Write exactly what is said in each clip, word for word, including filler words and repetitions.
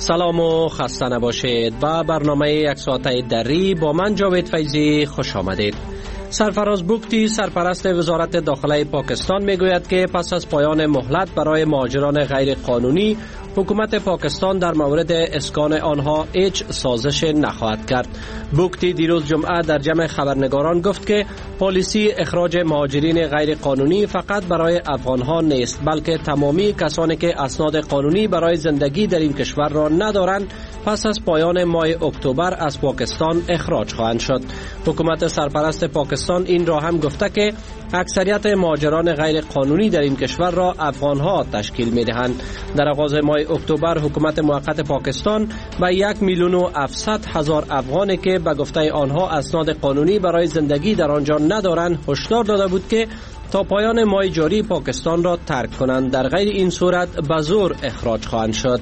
سلام و خسته نباشید. با برنامه یک ساعته دری با من جاوید فیضی خوش آمدید. سرفراز بگتی سرپرست وزارت داخله پاکستان میگوید که پس از پایان مهلت برای مهاجران غیر قانونی، حکومت پاکستان در مورد اسکان آنها هیچ سازش نخواهد کرد. بگتی دیروز جمعه در جمع خبرنگاران گفت که پالیسی اخراج مهاجرین غیر قانونی فقط برای افغانها نیست، بلکه تمامی کسانی که اسناد قانونی برای زندگی در این کشور را ندارند پس از پایان ماه اکتبر از پاکستان اخراج خواهند شد. حکومت سرپرست پاکستان این را هم گفته که اکثریت مهاجران غیر قانونی در این کشور را افغانها تشکیل می دهند. در آغاز ماه اکتبر حکومت موقت پاکستان به یک میلیون و هفتصد هزار افغانی که به گفته آنها اسناد قانونی برای زندگی در آنجا ندارند هشدار داده بود که تا پایان ماه جاری پاکستان را ترک کنند، در غیر این صورت به زور اخراج خواهند شد.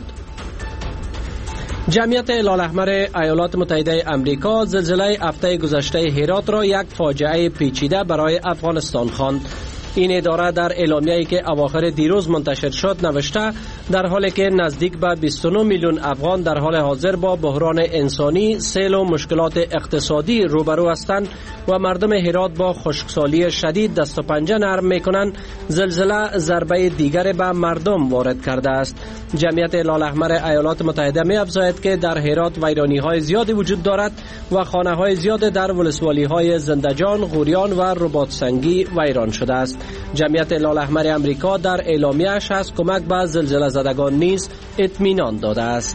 جمعیت هلال احمر ایالات متحده امریکا زلزله هفته گذشته هرات را یک فاجعه پیچیده برای افغانستان خواند. این اداره در اعلامیه‌ای که اواخر دیروز منتشر شد نوشته در حالی که نزدیک به بیست و نه میلیون افغان در حال حاضر با بحران انسانی، سیل و مشکلات اقتصادی روبرو هستند و مردم هرات با خشکسالی شدید دست و پنجه نرم می‌کنند، زلزله ضربه دیگر به مردم وارد کرده است. جمعیت هلال احمر ایالات متحده می‌افزاید که در هرات ویرانی‌های زیادی وجود دارد و خانه‌های زیاد در ولسوالی‌های زندجان، غوریان و رباط سنگی ویران شده است. جمعیت هلال احمر امریکا در اعلامیه‌اش از کمک به زلزله زدگان نیز اطمینان داده است.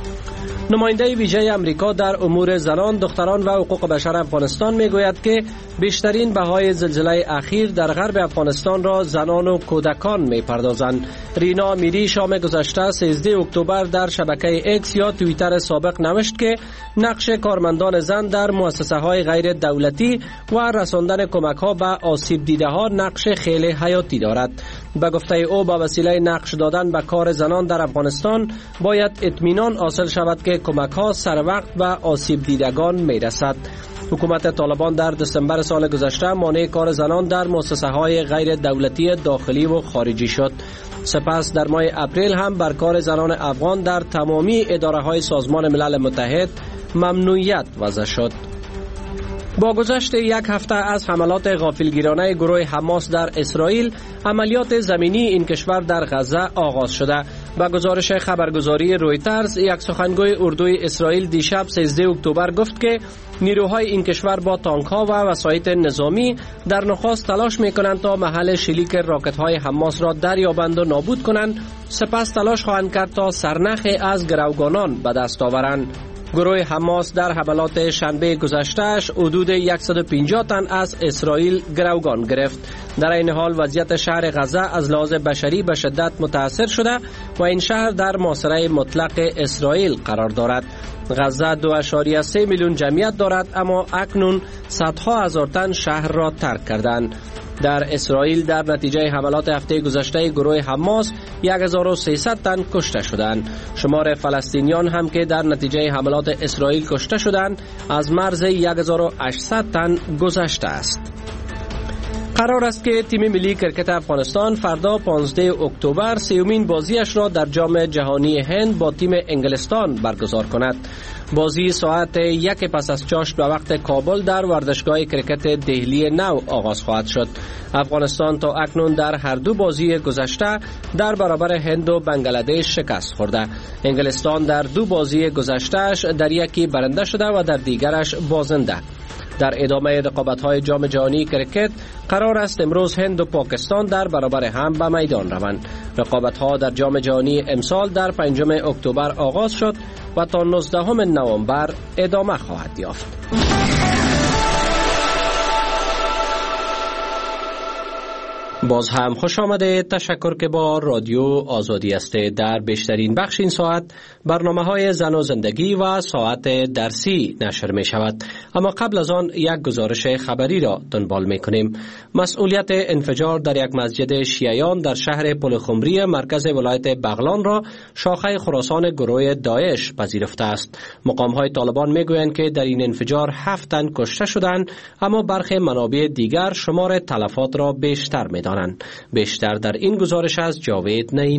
نماینده ویژه امریکا در امور زنان، دختران و حقوق بشر افغانستان میگوید که بیشترین بهای زلزله اخیر در غرب افغانستان را زنان و کودکان میپردازند. رینا میری شام گذشته سیزده اکتبر در شبکه اکس یا توییتر سابق نوشت که نقش کارمندان زن در مؤسسه های غیر دولتی و رساندن کمک ها به آسیب دیده ها نقش خیلی حیاتی دارد. به گفته او با وسیله نقش دادن به کار زنان در افغانستان باید اطمینان حاصل شود که کمک ها سر وقت به آسیب دیدگان میرسد. حکومت طالبان در دسامبر سال گذشته مانع کار زنان در مؤسسه های غیر دولتی داخلی و خارجی شد. سپس در ماه اپریل هم بر کار زنان افغان در تمامی اداره های سازمان ملل متحد ممنوعیت وضع شد. با گذشت یک هفته از حملات غافلگیرانه گروه حماس در اسرائیل، عملیات زمینی این کشور در غزه آغاز شده. با گزارش خبرگزاری رویترز، یک سخنگوی اردوی اسرائیل دیشب سیزده اکتبر گفت که نیروهای این کشور با تانک‌ها و وسایط نظامی در نخست تلاش می‌کنند تا محل شلیک راکت‌های حماس را دریابند و نابود کنند، سپس تلاش خواهند کرد تا سرنخی از گروگانان به دست آورند. گروه حماس در حملات شنبه گذشتهش حدود صد و پنجاه تن از اسرائیل گروگان گرفت. در این حال وضعیت شهر غزه از لحاظ بشری به شدت متاثر شده و این شهر در محاصره مطلق اسرائیل قرار دارد. غزه دو ممیز سه میلیون جمعیت دارد، اما اکنون صدها هزار تن شهر را ترک کردند. در اسرائیل در نتیجه حملات هفته گذشته گروه حماس هزار و سیصد تن کشته شدند. شمار فلسطینیان هم که در نتیجه حملات اسرائیل کشته شدند از مرز هزار و هشتصد تن گذشته است. قرار است که تیم ملی کرکت افغانستان فردا پانزده اکتبر سیومین بازیش را در جام جهانی هند با تیم انگلستان برگزار کند. بازی ساعت یک پس از چاشت به وقت کابل در ورزشگاه کرکت دهلی نو آغاز خواهد شد. افغانستان تا اکنون در هر دو بازی گذشته در برابر هند و بنگلادش شکست خورده. انگلستان در دو بازی گذشتهش در یکی برنده شده و در دیگرش بازنده. در ادامه رقابت‌های جام جهانی کرکت قرار است امروز هند و پاکستان در برابر هم به میدان روند. رقابت‌ها در جام جهانی امسال در پنجم اکتبر آغاز شد و تا نوزدهم نوامبر ادامه خواهد یافت. باز هم خوش آمده. تشکر که با رادیو آزادی است. در بیشترین بخش این ساعت برنامه های زن و زندگی و ساعت درسی نشر می شود. اما قبل از آن یک گزارش خبری را دنبال می کنیم. مسئولیت انفجار در یک مسجد شیعیان در شهر پلخمری مرکز ولایت بغلان را شاخه خراسان گروه داعش پذیرفته است. مقام های طالبان می گویند که در این انفجار هفت تن کشته شدند، اما برخی منابع دیگر شمار تلفات را بیشتر می دانند. بیشتر در این گزارش از جاوید نعیمی.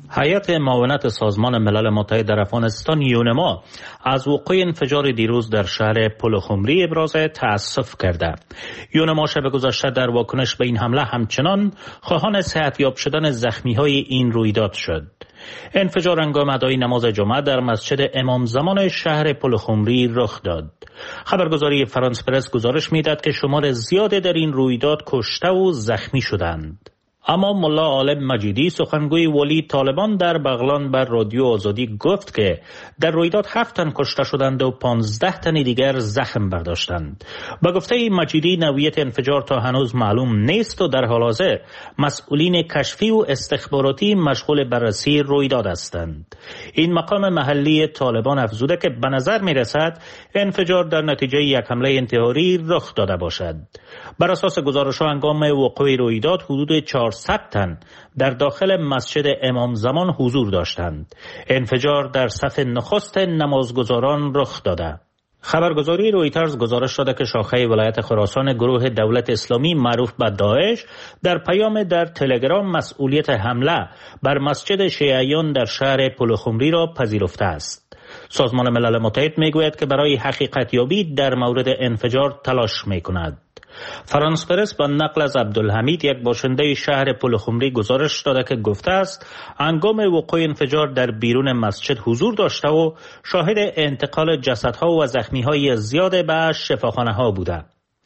هیئت معاونت سازمان ملل متحد در افغانستان یونما از وقوع انفجار دیروز در شهر پلخمری ابراز تأسف کرده. یونما شب گذشته در واکنش به این حمله همچنان خواهان صحتیاب شدن زخمی‌های این رویداد شد. انفجار هنگام ادای نماز جمعه در مسجد امام زمان شهر پلخمری رخ داد. خبرگزاری فرانس پرس گزارش می‌دهد که شمار زیادی در این رویداد کشته و زخمی شدند. اما ملا عالم مجیدی سخنگوی ولی طالبان در بغلان بر رادیو آزادی گفت که در رویداد هفت تن کشته شدند و پانزده تن دیگر زخم برداشتند. با گفته مجیدی نوعیت انفجار تا هنوز معلوم نیست و در حال حاضر مسئولین کشفی و استخباراتی مشغول بررسی رویداد هستند. این مقام محلی طالبان افزوده که به نظر می رسد انفجار در نتیجه یک حمله انتحاری رخ داده باشد. بر اساس گزارش‌ها هنگام وقوع رویداد حدود چهارصد تن در داخل مسجد امام زمان حضور داشتند. انفجار در صف نخست نمازگزاران رخ داده. خبرگزاری رویترز گزارش داده که شاخه ولایت خراسان گروه دولت اسلامی معروف به داعش در پیام در تلگرام مسئولیت حمله بر مسجد شیعیان در شهر پلخمری را پذیرفته است. سازمان ملل متحد میگوید که برای حقیقت یابی در مورد انفجار تلاش میکند. فرانس پرس با نقل از عبدالحمید یک باشنده شهر پلخمری گزارش داده که گفته است هنگام وقوع انفجار در بیرون مسجد حضور داشته و شاهد انتقال جسدها و زخمیهای زیاد به شفاخانه ها بوده.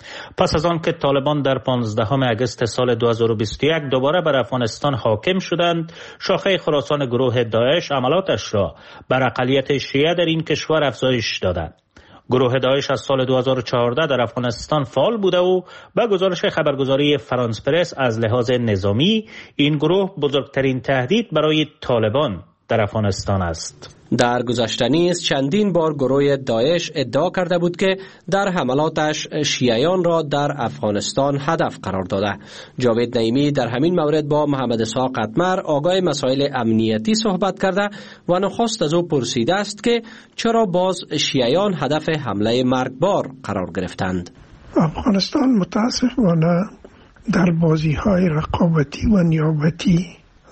پس از آن که طالبان در پانزدهم اگست سال دو هزار و بیست و یک دوباره بر افغانستان حاکم شدند، شاخه خراسان گروه داعش عملاتش را بر اقلیت شیعه در این کشور افزایش داده. گروه داعش از سال دو هزار و چهارده در افغانستان فعال بوده و به گزارش خبرگزاری فرانس پرس از لحاظ نظامی این گروه بزرگترین تهدید برای طالبان در افغانستان است. در گذشته نیز چندین بار گروه داعش ادعا کرده بود که در حملاتش شیعیان را در افغانستان هدف قرار داده. جاوید نعیمی در همین مورد با محمد اسحاق قطمر آگاه مسائل امنیتی صحبت کرده و نخست از او پرسیده است که چرا باز شیعیان هدف حمله مرگبار قرار گرفتند. افغانستان متاسفانه در بازی‌های رقابتی و نیابتی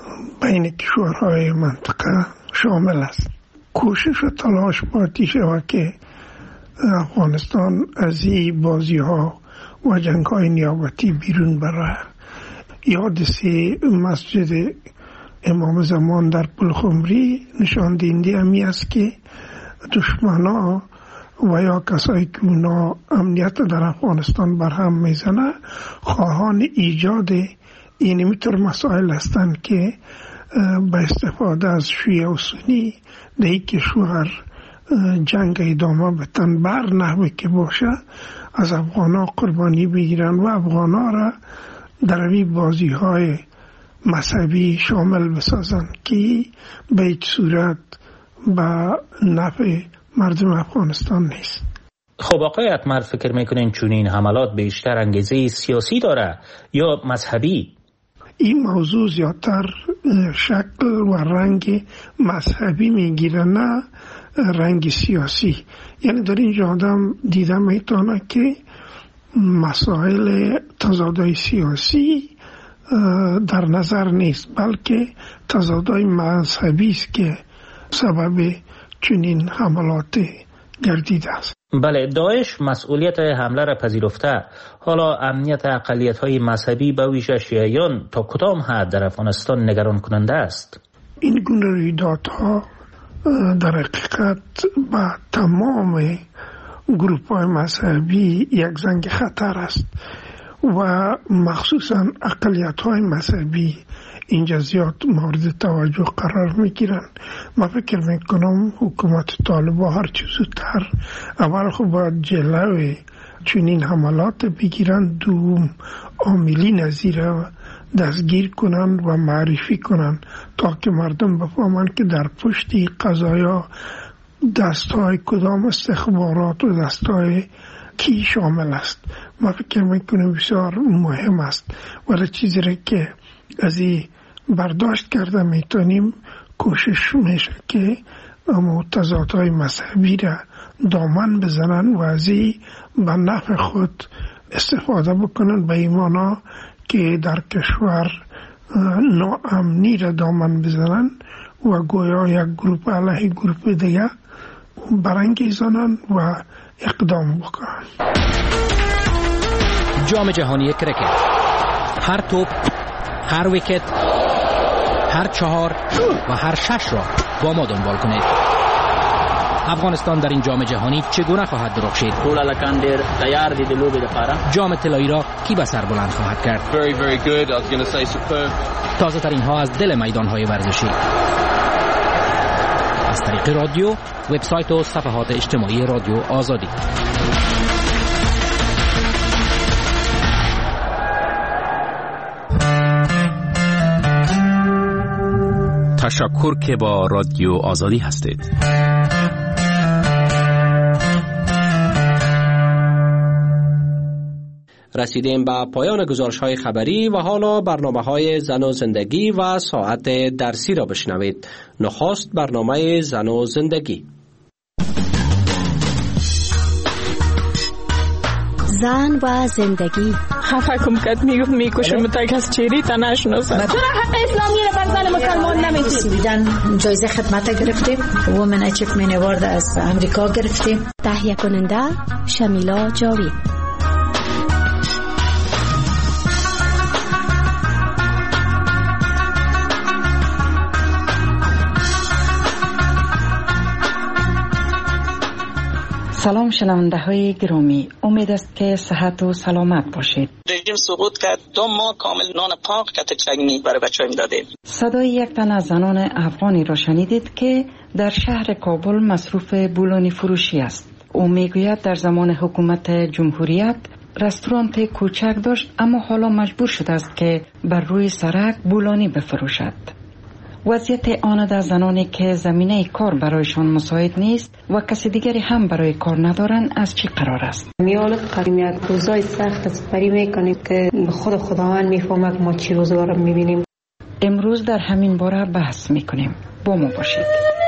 بین کشورهای منطقه شامل است. کوشش و تلاش باید شود که افغانستان از این بازی ها و جنگ های نیابتی بیرون بره. یاد سی مسجد امام زمان در پلخمری نشان دهنده امی است که دشمنا و یا کسایی که اونا امنیت در افغانستان برهم میزنه خواهان ایجاد این میتر مسائل هستند که با استفاده از شیعه و سنی در این کشور جنگ ادامه بتن بر نحوه که باشه از افغانا قربانی بگیرن و افغانا را در این بازی های مذهبی شامل بسازن که به هیچ صورت به نفع مردم افغانستان نیست. خب آقای قطمر فکر میکنین چون این حملات بیشتر انگیزه سیاسی داره یا مذهبی؟ این موضوع زیادتر شکل و رنگ مذهبی میگیره نه رنگ سیاسی. یعنی در اینجا آدم دیده میتونه که مسائل تضادهای سیاسی در نظر نیست بلکه تضادهای مذهبی است که سبب چنین حملات گردیده است. بله، داعش مسئولیت حمله را پذیرفته. حالا امنیت اقلیت‌های مذهبی به ویژه شیعیان تا کدام حد در افغانستان نگران کننده است؟ این گونه رویدادها در حقیقت به تمام گروه‌های مذهبی یک زنگ خطر است و مخصوصا اقلیت‌های مذهبی اینجا زیاد مورد توجه قرار میگیرن. ما فکر میکنم حکومت طالبان هر چیز زودتر اول خود باید جلوی چنین حملات بگیرن، دوم عاملین نظیر دستگیر کنن و معرفی کنن تا که مردم بفهمن که در پشت قضایا دستای کدام استخبارات و دستای کی شامل است. ما فکر میکنم بسیار مهم است ولی چیزی را که از این برداشت کرده میتونیم کوشش میشه که تضادهای مذهبی را دامن بزنن و از این به نفع خود استفاده بکنن به ایمانا که در کشور ناامنی را دامن بزنن و گویا یک گروپ علیه گروپ دیگه برانگیزانن و اقدام بکنن. جام جهانی کرکت، هر توپ، هر ویکت، هر چهار و هر شش را با ما دنبال کنید. افغانستان در این جام جهانی چگونه خواهد درخشید؟ ټول لکان ډیر تیار دي د لوبې لپاره. جام طلایی را کی به سر بلند خواهد کرد؟ Very very good. I was going to say superb. تازه ترین ها از دل میدان های ورزشی، از طریق رادیو، وبسایت و صفحات اجتماعی رادیو آزادی. تشکر که با رادیو آزادی هستید. رسیدیم به پایان گزارش‌های خبری و حالا برنامه‌های زن و زندگی و ساعت درسی را بشنوید. نخست برنامه زن و زندگی. زن و زندگی. خفه کم کت میگفت میکشم تا کس چیری تا نشناسد. چرا حق اسلامی را بر زن مسلمان نمیدید؟ سویدن جایزه خدمت گرفتیم، وومن اچیومنت اوارد از امریکا گرفتیم. تهیه کننده شمیلا جاوید. سلام شنونده های گرامی، امید است که صحت و سلامت باشید. رژیم سقوط کرد، دو ماه کامل نان پاک کت چگنی برای بچه‌ها میدادیم. صدای یک تن از زنان افغانی را شنیدید که در شهر کابل مصروف بولانی فروشی است. او میگوید در زمان حکومت جمهوریت رستوران کوچک داشت، اما حالا مجبور شده است که بر روی سرک بولانی بفروشد. وضعیت آن زنانی که زمینه کار برایشان مساعد نیست و کسی دیگری هم برای کار ندارن از چی قرار است؟ میالت قدیمیت روزای سخت از پری میکنیم که خود خداوند میفهمه ما چی روزگار رو میبینیم. امروز در همین باره بحث میکنیم. با ما باشید.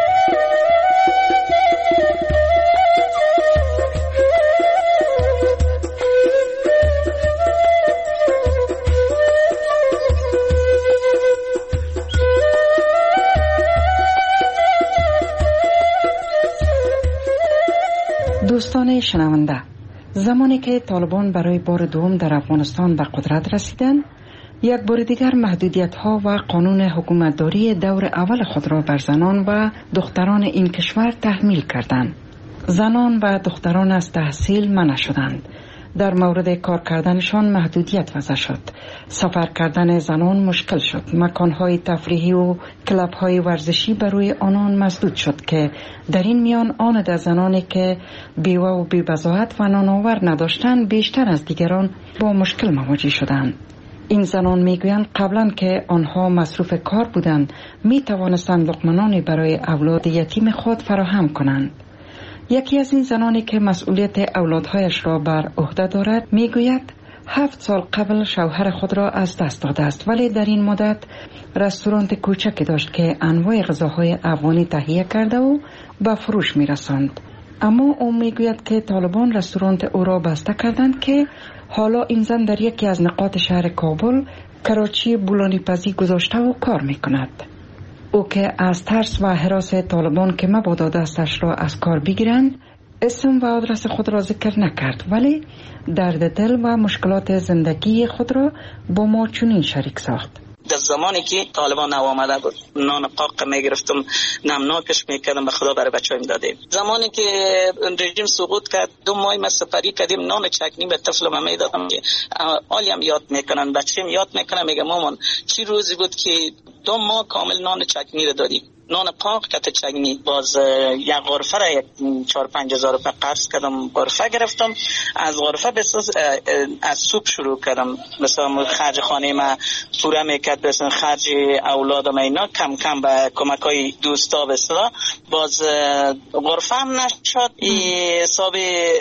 دوستان شنونده، زمانی که طالبان برای بار دوم در افغانستان به قدرت رسیدند، یک بار دیگر محدودیت ها و قانون حکومتداری دور اول خود را بر زنان و دختران این کشور تحمیل کردند. زنان و دختران از تحصیل منع شدند. در مورد کار کردنشان محدودیت وضع شد. سفر کردن زنان مشکل شد. مکانهای تفریحی و کلب‌های ورزشی برای آنان مسدود شد که در این میان آن در زنانی که بیوه و بی‌بضاعت و نانآور نداشتند بیشتر از دیگران با مشکل مواجه شدند. این زنان میگویند قبلا که آنها مصروف کار بودند می توانستند لقمه‌نانی برای اولاد یتیم خود فراهم کنند. یکی از این زنانی که مسئولیت اولادهایش را بر عهده دارد میگوید هفت سال قبل شوهر خود را از دست داده است، ولی در این مدت رستوران کوچکی داشت که انواع غذاهای افغانی تهیه کرده و به فروش میرساند. اما او میگوید که طالبان رستوران او را بسته کردند که حالا این زن در یکی از نقاط شهر کابل کراچی بولانی پزی گذاشته و کار میکند. او که از ترس و هراس طالبان که مبادا دستش را از کار بگیرند اسم و آدرس خود را ذکر نکرد، ولی درد دل و مشکلات زندگی خود را با ما چنین شریک ساخت. در زمانی که طالبان نو آمده بود نان قاق میگرفتم، نمناکش میکردم، به خدا برای بچه‌ها میدادیم. زمانی که رژیم سقوط کرد دو ماه ما سپری کردیم، نان چکنی به طفلم میدادم که حالیم یاد میکنن، بچه‌م یاد میکنه، میگه مامان چی روزی بود که دو ماه کامل نان چکنی رو دادیم، نان پاک کت چگنی. باز یک غرفه را یک چهار پنج هزار روپه قرض کردم، غرفه گرفتم. از غرفه بساز از سوپ شروع کردم، مثلا خرج خانه ما پوره میکرد، مثلا خرج اولادم اینا کم کم به کمک های دوستا بسلا. باز غرفه هم نشد، حساب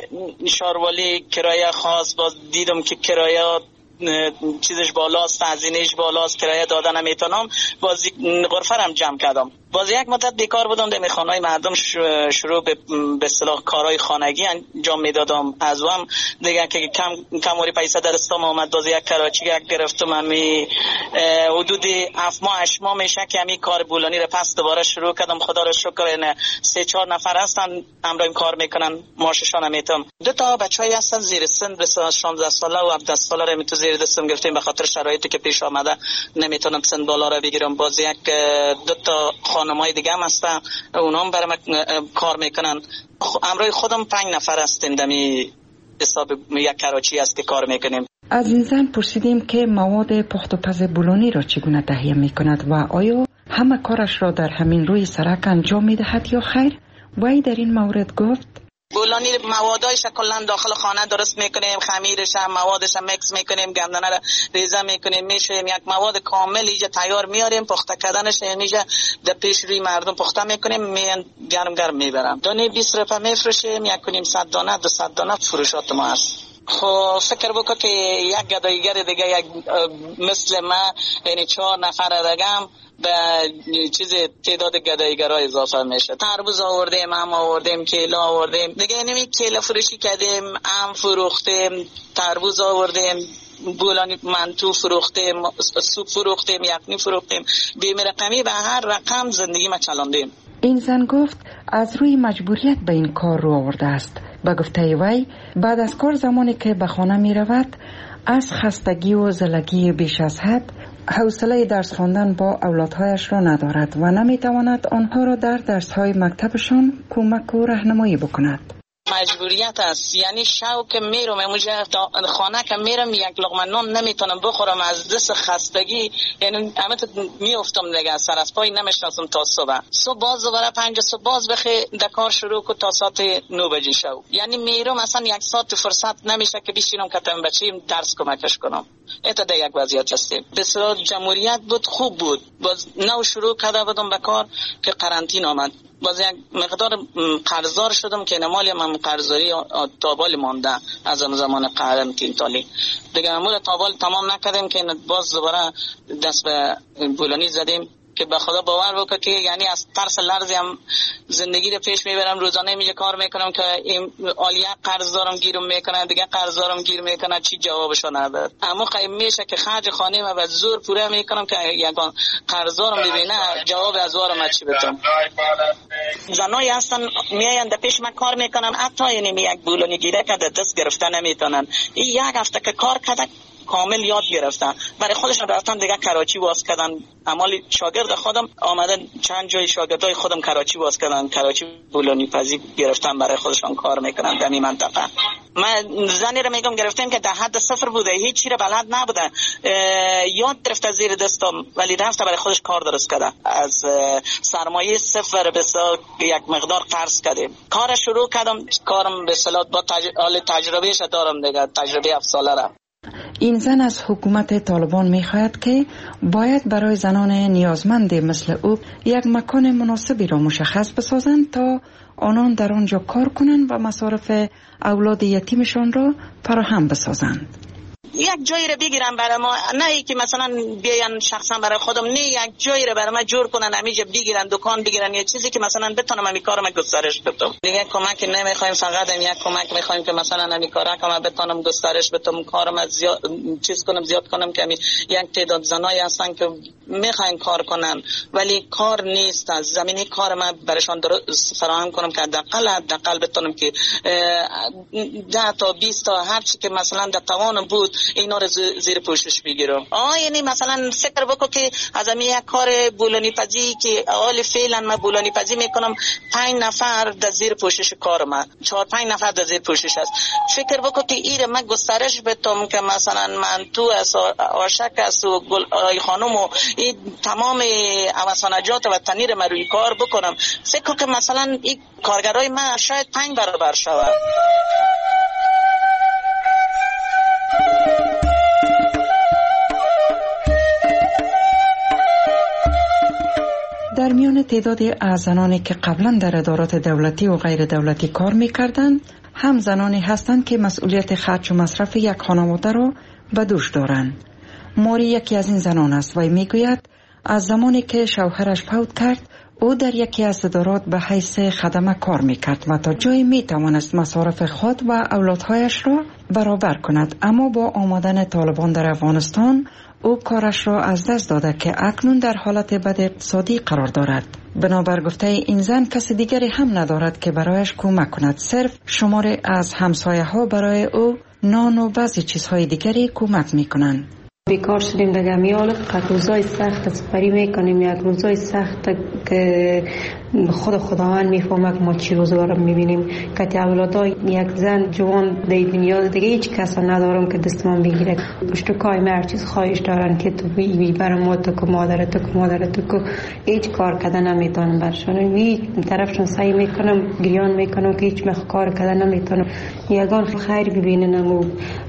شاروالی کرایه خاص، باز دیدم که کرایه چیزش بالاست، هزینهش بالاست، کرایه دادن نمیتونم، باز غرفه هم جمع کردم. باز یک مدت بیکار بودم در خانه‌های مردم شروع به به اصطلاح کارهای خانگی انجام میدادم. از هم دیگه که کم کموری پیسه در استام اومد باز یک کراچی یک گرفتم. امی حدود هفت ماه هشت ماه میشه که امی کار بولانی رو پس دوباره شروع کردم. خدا رو شکر این سه چهار نفر هستن همراهم کار میکنن، معاششان میتم. دو تا بچه‌ای هستن زیر سن مثلا شانزده ساله و هفده ساله رو میتو زیر دستم گرفتیم به خاطر شرایطی که پیش آمده نمیتونم سن بالا رو بگیرم. باز یک دو تا خانمای دیگه هم هستن اونا هم برام کار میکنن. همراه خودم پنج نفر هستیم دمی حساب یک کراچی است که کار میکنیم. از این زن پرسیدیم که مواد پخت و پز بولانی را چگونه تهیه میکند و آیا همه کارش را در همین روی سرک انجام میدهد یا خیر؟ وی در این مورد گفت بولانی موادایش کلا داخل خانه درست میکنیم، خمیرش هم موادش هم میکس میکنیم، گندنه را ریزه میکنیم، میشویم یک مواد کامل اینجا تیار میاریم. پخته کردنش اینجا در پیش روی مردم پخته میکنیم، میان گرم گرم میبرم. دانه بیست روپیه میفروشیم، یک کنیم صد دانه دو صد دانه فروشات ما هست. خب فکر بکن که یک گدایگر دیگه یک مثل ما یعنی چهار نفر رقم به چیز تعداد گدایگرها اضافه میشه. تربوز آوردیم، هم آوردیم، کیلا آوردیم دیگه. نمی کیلا فروشی کردیم، هم فروختیم، تربوز آوردیم، بولانی منتو فروختیم، سوپ فروختیم، یخنی فروختیم. بیم رقمی به هر رقم زندگی ما چلاندیم. این زن گفت از روی مجبوریت به این کار رو آورده است. به گفته وی بعد از کار زمانی که به خانه می رود از خستگی و زلگی بیش از حد حوصله درس خواندن با اولادهایش را ندارد و نمی تواند آنها را در درس‌های مکتبشان کمک و راهنمایی بکند. مجبوریت است، یعنی شوق میرم اموجه خانه که میرم یک لقمه نان نمیتونم بخورم از دست خستگی، یعنی همه تو میافتم دیگه سر از پای نمیشناسم تا صبح. صبح باز دوباره پنج صبح باز بخی دکار شروع کو تا ساعت نه بجه شو. یعنی میرم اصلا یک ساعت فرصت نمیشه که بشینم کتم بچیم درس کمکش کنم. ایتا دیگه یک وضعیت هستیم. بسیار جمهوریت بود، خوب بود. باز نو شروع کرده بودم به کار که قرنطینه آمد. باز یک مقدار قرضدار شدم که نمالی من قرضداری تابال مانده از زمان قرنطینه تالی دیگه. امور تابال تمام نکردیم که باز دوباره دست به بولانی زدیم که به خدا باور بکنه که یعنی از ترس لرزی هم زندگی رو پیش میبرم. روزانه میگه کار میکنم که این آلیه قرض دارم گیرم میکنه، دیگه قرض دارم گیر میکنه، چی جوابشو نداد. اما قیم میشه که خرج خانه ما به زور پوره میکنم که یگان قرض دارم ببینه جواب از وارم چی بدم. زنای هستن میاین پیش من کار میکنن، حتی یعنی یک بولانی گیره که دست گرفته نمیتونن. این یک هفته که کار کرده کامل یاد گرفتن، برای خودشون رفتن دیگه کراچی واس کردن. عمال شاگرد خودم آمدن چند جای شاگردای خودم کراچی واس کردن، کراچی بولانی پزی گرفتن برای خودشون کار میکنن در این منطقه. من زنی رو میگم گرفتیم که در حد صفر بوده، هیچ چیز بلد نبوده، یاد گرفته زیر دستم ولی رفته برای خودش کار درست کرده. از سرمایه صفر به یک مقدار قرض کردیم کار شروع کردم. کارم به اصطلاح با تج... تجربهش دارم دیگه، تجربه هفت ساله را. این زن از حکومت طالبان می‌خواهد که باید برای زنان نیازمند مثل او یک مکان مناسبی را مشخص بسازند تا آنان در آنجا کار کنند و مصارف اولاد یتیمشان را فراهم بسازند. یک جایی رو بگیرن برای ما، نه ای که مثلا بیان شخصا برای خودم، نه یک جایی رو برای ما جور کنن، همیشه بگیرن دکان بگیرن، یه چیزی که مثلا بتونم همین کارم گسترش بدم. دیگه کمک نمیخوایم، فقط هم یک کمک میخوایم که مثلا همین کارا که بتونم گسترش بدم، کارم زیاد چیز کنم، زیاد کنم که یک تعداد زنای هستن که میخواین کار کنن ولی کار نیست. از زمینه کار ما برایشان فراهم کنم که حداقل حداقل بتونم که ده تا بیست تا هر چی که مثلا در توانم بود اینا رو زیر پوشش بگیرم. آه یعنی مثلا فکر بکن که از همین یک کار بولانی پزی که حال فعلا من بولانی پزی میکنم، پنج نفر در زیر پوشش کار من، چهار پنج نفر در زیر پوشش است. فکر بکن که این من گسترش بدم که مثلا من تو از آشک است و گل آی خانم و این تمام اوسانجات و تنیر من روی کار بکنم. فکر که مثلا این کارگرای من شاید پنج برابر شود. در میان تعدادی از زنانی که قبلا در ادارات دولتی و غیر دولتی کار می‌کردند، هم زنانی هستند که مسئولیت خرج و مصرف یک خانواده را به دوش دارند. ماری یکی از این زنان است و میگوید از زمانی که شوهرش فوت کرد او در یکی از ادارات به حیث خدمه کار میکرد و تا جایی میتوانست مصارف خود و اولادهایش را برابر کند، اما با آمدن طالبان در افغانستان او کارش را از دست داده که اکنون در حالت بد اقتصادی قرار دارد. بنابر گفته این زن کسی دیگری هم ندارد که برایش کمک کند، صرف شماری از همسایه ها برای او نان و بعضی چیزهای دیگری کمک میکنند. بیکار شدیم دیگه، میال فقط روزای سخت سپری میکنیم، یک روزای سخت که خود خداوند میفهمه که ما چی روزگار رو میبینیم. که اولادای یک زن جوان در دنیا دیگه هیچ کس ندارم که دستمان بگیره. پشت کای هر چیز خواهش دارن که تو بی برای ما تو که مادر تو که مادر تو که هیچ کار کردن نمیتونم برشان. هیچ طرفشون سعی میکنم گریان میکنم که هیچ مخ کار کردن نمیتونم. یگان خیر ببینن و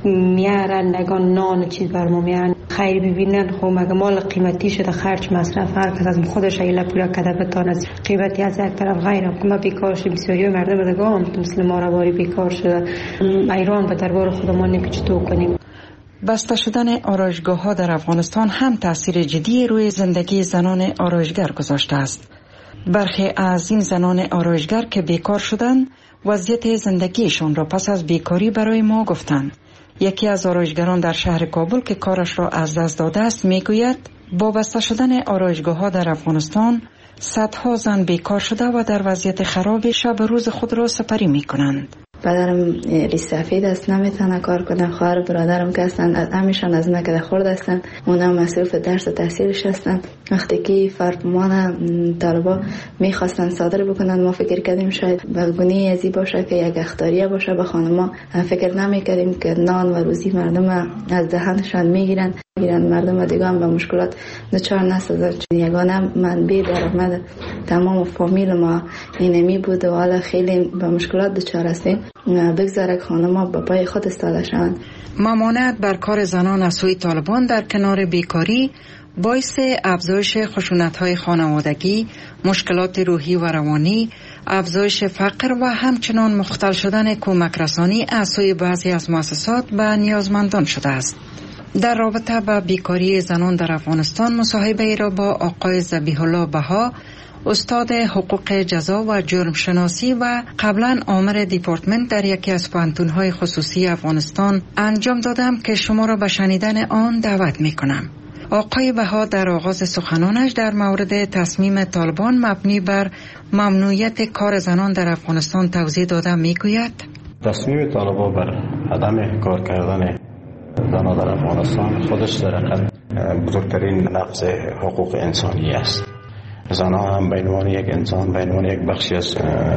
میارن، یگان نان چیز بر ما میارن خیر ببینن. خب مگه مال قیمتی شده، خرج مصرف هر کس از خودش ایلا پولا کده بتانه قیمتی از یک طرف غیره. ما بیکار شدیم، بسیاری مردم دیگه هم مثل ما رواری بیکار شده. ایران به دربار خودمان نمیشه تو کنیم. بسته شدن آرایشگاه ها در افغانستان هم تاثیر جدی روی زندگی زنان آرایشگر گذاشته است. برخی از این زنان آرایشگر که بیکار شدند وضعیت زندگیشان را پس از بیکاری برای ما گفتند. یکی از آرایشگران در شهر کابل که کارش را از دست داده است میگوید با بسته شدن آرایشگاه ها در افغانستان صدها زن بیکار شده و در وضعیت خراب شب روز خود را سپری می کنند. پدرم ریش سفید است، نمیتونه کار کنه. خواهر برادرم که هستند از همیشان از نکده خورد هستند، اونم مصروف درس و تحصیلش هستند. وقتی که فرمان طالبا میخواستن صادر بکنن ما فکر کردیم شاید بلگونی ازی باشه که یک اختاریه باشه به خانما. فکر نمیکردیم که نان و روزی مردم از دهنشان میگیرن گیرن مردم دیگه هم به مشکلات دچار نسازن. یگانه منبع درآمد تمام فامیل ما اینمی بود و حالا خیلی به مشکلات دچار هستیم. بگذاره خانما با پای خود استاده شوند. ممانعت بر کار زنان از سوی طالبان در کنار بیکاری باعث افزایش خشونت‌های خانوادگی، مشکلات روحی و روانی، افزایش فقر و همچنان مختل شدن کمک رسانی از سوی بعضی از مؤسسات به نیازمندان شده است. در رابطه با بیکاری زنان در افغانستان مصاحبه ای را با آقای ذبیح الله بها، استاد حقوق جزا و جرم شناسی و قبلا آمر دیپارتمنت در یکی از پوهنتون‌های خصوصی افغانستان انجام دادم که شما را به شنیدن آن دعوت می کنم. آقای بها در آغاز سخنانش در مورد تصمیم طالبان مبنی بر ممنوعیت کار زنان در افغانستان توضیح داده می گوید تصمیم طالبان بر عدم کار کردن زنان در افغانستان خودش در حقیقت بزرگترین نقض حقوق انسانی است. زنان هم به عنوان یک انسان، به عنوان یک بخشی از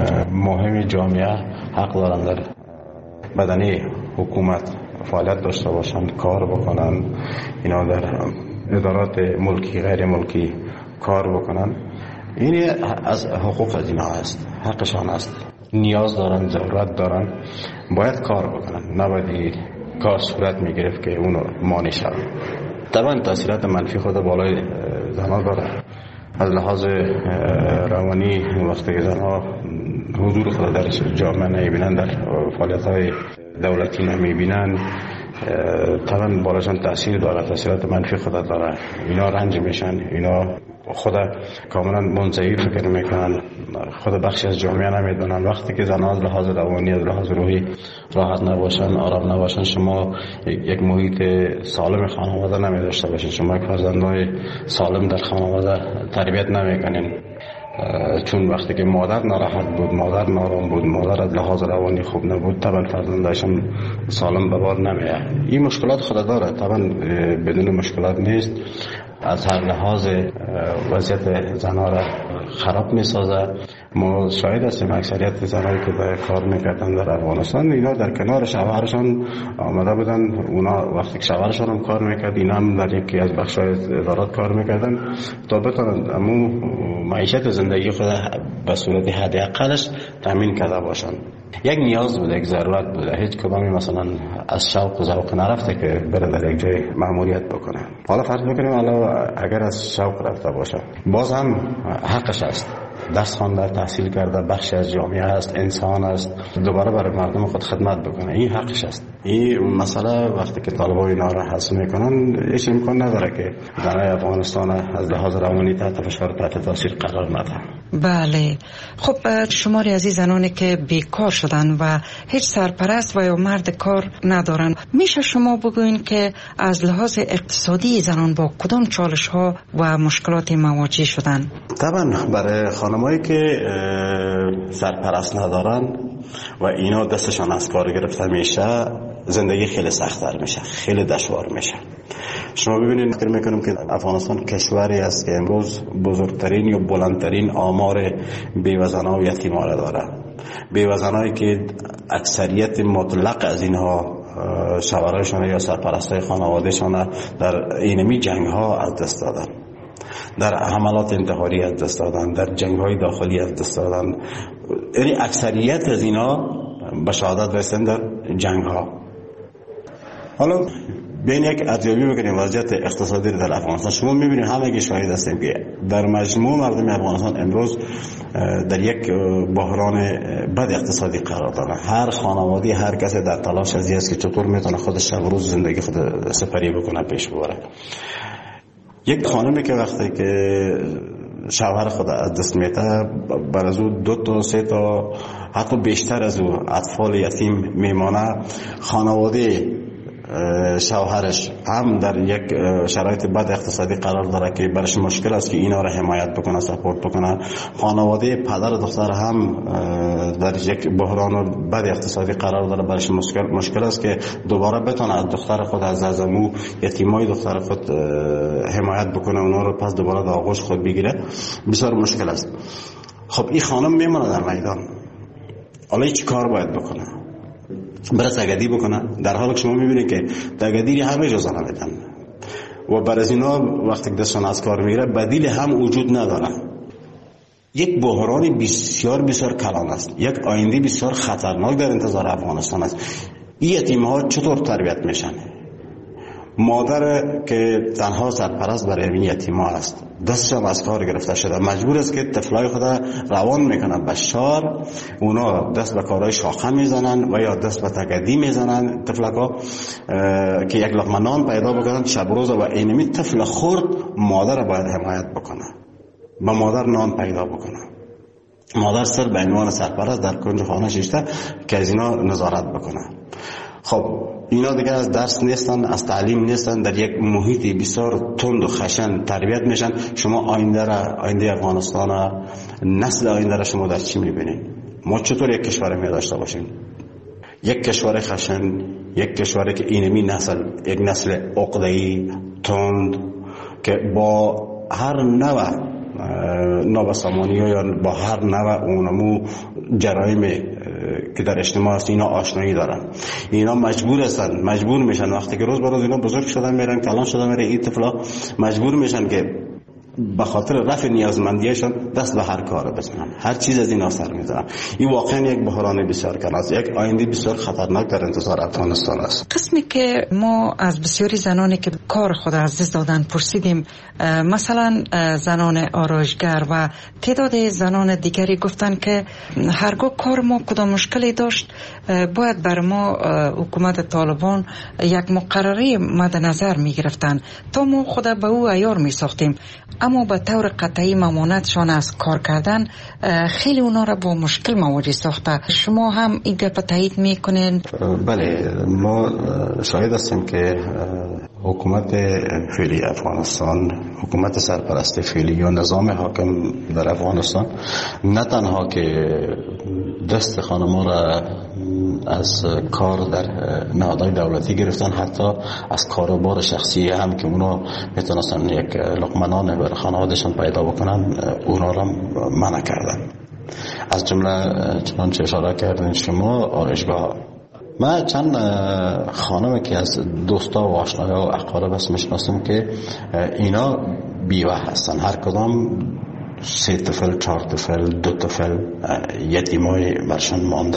مهم جامعه حق دارند در بدنه حکومت فعالیت داشته باشند، کار بکنند، اینا در ادارات ملکی غیر ملکی کار بکنند. این از حقوق از اینا است، حقشان است. نیاز دارن، ضرورت دارن، باید کار بکنن. نباید کار صورت میگرفت که اونو مانع شود. طبعا تاثیرات منفی خود بالای زنها داره. از لحاظ روانی وقتی که زنها حضور خود در جامعه نمیبینن، در فعالیت‌های دولتی نمیبینن، طبعا بالاشان تاثیر داره، تاثیرات منفی خود داره. اینا رنج میشن، اینا خود کاملا منزوی فکر میکنن، خود بخشی از جامعه نمیدونن. وقتی که زنها از لحاظ روانی، از لحاظ روحی راحت نباشن، آرام نباشن، شما یک محیط سالم خانواده نمیداشته باشید، شما یک فرزندای سالم در خانواده تربیت نمیکنین. چون وقتی که مادر ناراحت بود، مادر نارام بود، مادر از لحاظ روانی خوب نبود، طبعا فرزندشان سالم به بار نمیاد. این مشکلات خود داره، طبعا بدون مشکلات نیست. از هر لحاظ وضعیت زنها را خراب می سازه. ما شاهد هستیم اکثریت زنایی که به کار میکردن در افغانستان، اینا در کنار شوهرشان آمده بودن. اونا وقتی که شوهرشان هم کار میکرد، اینا هم در یکی از بخش‌های ادارات کار میکردن تا بتونن امو معیشت زندگی خود به صورت حداقلش تامین کرده باشن. یک نیاز بوده، یک ضرورت بوده. هیچ کدومی مثلا از شوق و ذوق نرفته که بره در یک جای مأموریت بکنه. حالا فرض بکنیم حالا اگر از شوق رفته باشه، باز هم حقش است. درس خوانده، تحصیل کرده، بخشی از جامعه است، انسان است، دوباره برای مردم خود خدمت بکنه. این حقش است. این مسئله وقتی که طالبان اینا را حذف میکنن هیچ امکان نداره که زنای افغانستان از لحاظ روانی تحت فشار تحت تاثیر قرار نده. بله. خب شماری از این زنانی که بیکار شدن و هیچ سرپرست و یا مرد کار ندارن، میشه شما بگوین که از لحاظ اقتصادی زنان با کدام چالش ها و مشکلات مواجه شدن؟ طبعا برای خانمایی که سرپرست ندارن و اینا دستشان از کار گرفته میشه، زندگی خیلی سخت‌تر میشه، خیلی دشوار میشه. شما ببینید، فکر میکنم که افغانستان کشوری است که امروز بزرگترین یا بلندترین آمار بیوه‌زنان و یتیمان را داره. بیوه‌زنانی که اکثریت مطلق از اینها شوهرایشان یا سرپرستای خانوادهشان در اینمی جنگ ها از دست دادن، در حملات انتحاری از دست دادن، در جنگ های داخلی از دست دادن. یعنی اکثریت از اینا به شهادت رسیدن در جنگ ها. حالا بین یک ارزیابی بکنیم وضعیت اقتصادی در افغانستان. شما میبینید، همه که شاهد هستیم که در مجموع مردم افغانستان امروز در یک بحران بد اقتصادی قرار دارن. هر خانواده، هر کسی در تلاش از است که چطور میتونه خودش شب روز زندگی خود سپری بکنه، پیش ببره. یک خانمی که وقتی که شوهر خود از دست میده، بر از او دو تا سه تا حتی بیشتر از او اطفال یتیم میمانه. خانواده شوهرش هم در یک شرایط بد اقتصادی قرار داره که برش مشکل است که اینا را حمایت بکنه، سپورت بکنه. خانواده پدر و دختر هم در یک بحران بد اقتصادی قرار داره، برش مشکل مشکل است که دوباره بتونه از دختر خود، از ازمو یتیمای دختر خود حمایت بکنه، اونا رو پس دوباره در آغوش خود بگیره. بسیار مشکل است. خب این خانم میمونه در میدان، حالا چی کار باید بکنه؟ برای تگدی بکنه، در حالی که شما میبینید که تگدی همه جا زنه میدن و برای از اینا وقتی که دستان از کار میگیره بدیل هم وجود نداره. یک بحران بسیار بسیار کلان است، یک آینده بسیار خطرناک در انتظار افغانستان است. این یتیم ها چطور تربیت میشن؟ مادر که تنها سرپرست برای این یتیما است، دستش از کار گرفته شده، مجبور است که طفلای خود روان میکنه به شار. اونا دست به کارهای شاخه میزنن و یا دست به تگدی میزنن طفلکا که یک لقمه نان پیدا بکنن شب روز. و اینمی طفل خورد مادر باید حمایت بکنه، به مادر نان پیدا بکنه. مادر سر به عنوان سرپرست در کنج خانه شیشته که از اینا نظارت بکنه. خب اینا دیگه از درس نیستن، از تعلیم نیستن، در یک محیطی بسیار تند و خشن تربیت میشن. شما آینده را، آینده افغانستان را، نسل آینده را شما در چی میبینید؟ ما چطور یک کشور می داشته باشیم؟ یک کشور خشن، یک کشوری که اینمی نسل، یک نسل عقده‌ای تند که با هر نوع نابسامانی یا با هر نوع اونمو جرایم که در اجتماع است اینا آشنایی دارن. اینا مجبور هستن، مجبور میشن وقتی که روز به روز اینا بزرگ شدن میرن، کلان شدن میره، این طفلا مجبور میشن که به خاطر رفع نیازمندیشان دست به هر کار بزنن، هر چیز از اینا سر میزنن. این واقعا یک بحران بسیار کلان است، یک آینده بسیار خطرناک در انتظار افغانستان است. قسمی که ما از بسیاری زنانی که کار خود از دست دادن پرسیدیم، مثلا زنان آرایشگر و تعداد زنان دیگری گفتن که هرگاه کار ما کدام مشکلی داشت باید بر ما حکومت طالبان یک مقرره مد نظر می گرفتن تا ما خود به او عیار می ساختیم، اما به طور قطعی ممانعتشان از کار کردن خیلی اونا را با مشکل مواجه ساخته. شما هم این گپ تایید میکنین؟ بله، ما شاهد هستیم که حکومت فعلی افغانستان، حکومت سرپرست فعلی یا نظام حاکم در افغانستان نه تنها که دست خانم‌ها را از کار در نهادهای دولتی گرفتن، حتی از کاروبار شخصی هم که اونا میتونستن یک لقمه نان برای خانوادهشان پیدا بکنن اونا را منع کردن. از جمله چنانچه اشاره کردین شما آرایشگاه. من چند خانم که از دوستا و آشناها و اقارب است میشناسم که اینا بیوه هستن، هر کدام سه طفل، چهار طفل، دو طفل یتیمای برشان مانده.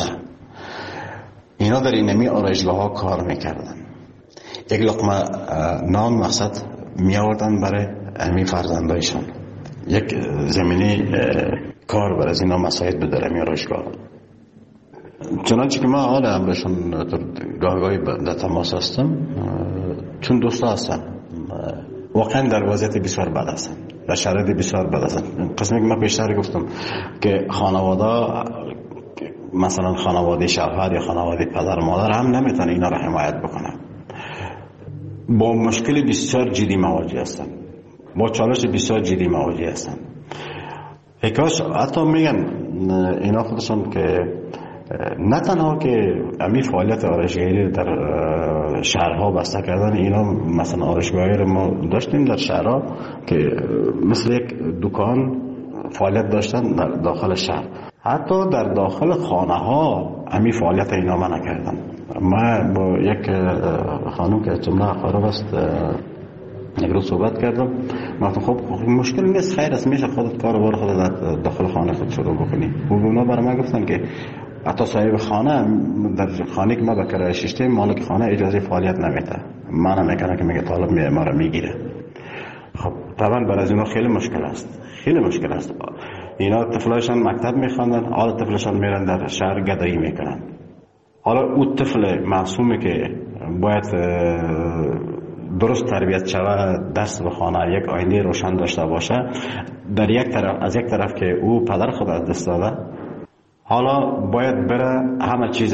اینا در اینمی آرایشگاه ها کار میکردن، یک لقمه نان مقصد می آوردن برای امی فرزندایشان. یک زمینی کار بر از اینا مساعد بدارم یا آرایشگاه. چنانچه که من حال امرشون گاهی گاهی در تماس هستم، چون دوستا هستن واقعا در وضعیت بسیار بد هستن، در شرایط بسیار بد هستن. قسمی که من پیشتر گفتم که خانواده مثلا خانواده شوهر یا خانواده پدر مادر هم نمیتونه اینا را حمایت بکنه، با مشکل بسیار جدی مواجه هستن، با چالش بسیار جدی مواجه هستن. یکاش حتی میگن اینا خودشون که نه تنها که امی فعالیت آرایشگری در شهرها بسته کردن، اینا مثلا آرایشگاهی رو ما داشتیم در شهرها که مثل یک دکان فعالیت داشتن در داخل شهر، حتی در داخل خانه ها امی فعالیت اینا ما نکردن. ما با یک خانم که جمله خراب است یک روز صحبت کردم، گفتم خب مشکل نیست، خیر است، میشه خودت کار بار خودت در داخل خانه خود شروع بکنی. و اونا برای من گفتن که حتی صاحب خانه در خانه که ما به کرایه ششتیم، مالک خانه اجازه فعالیت نمیده، منع میکنه که میگه طالب می ما رو میگیره. خب طبعا برای از اینا خیلی مشکل است، خیلی مشکل است. اینا طفلایشان مکتب میخوندن، حالا طفلشان میرن در شهر گدایی میکنن. حالا اون طفل معصومی که باید درست تربیت شود، درس بخونه، یک آینده روشن داشته باشه، در یک طرف از یک طرف که او پدر خود از دست داده، حالا باید بره همه چیز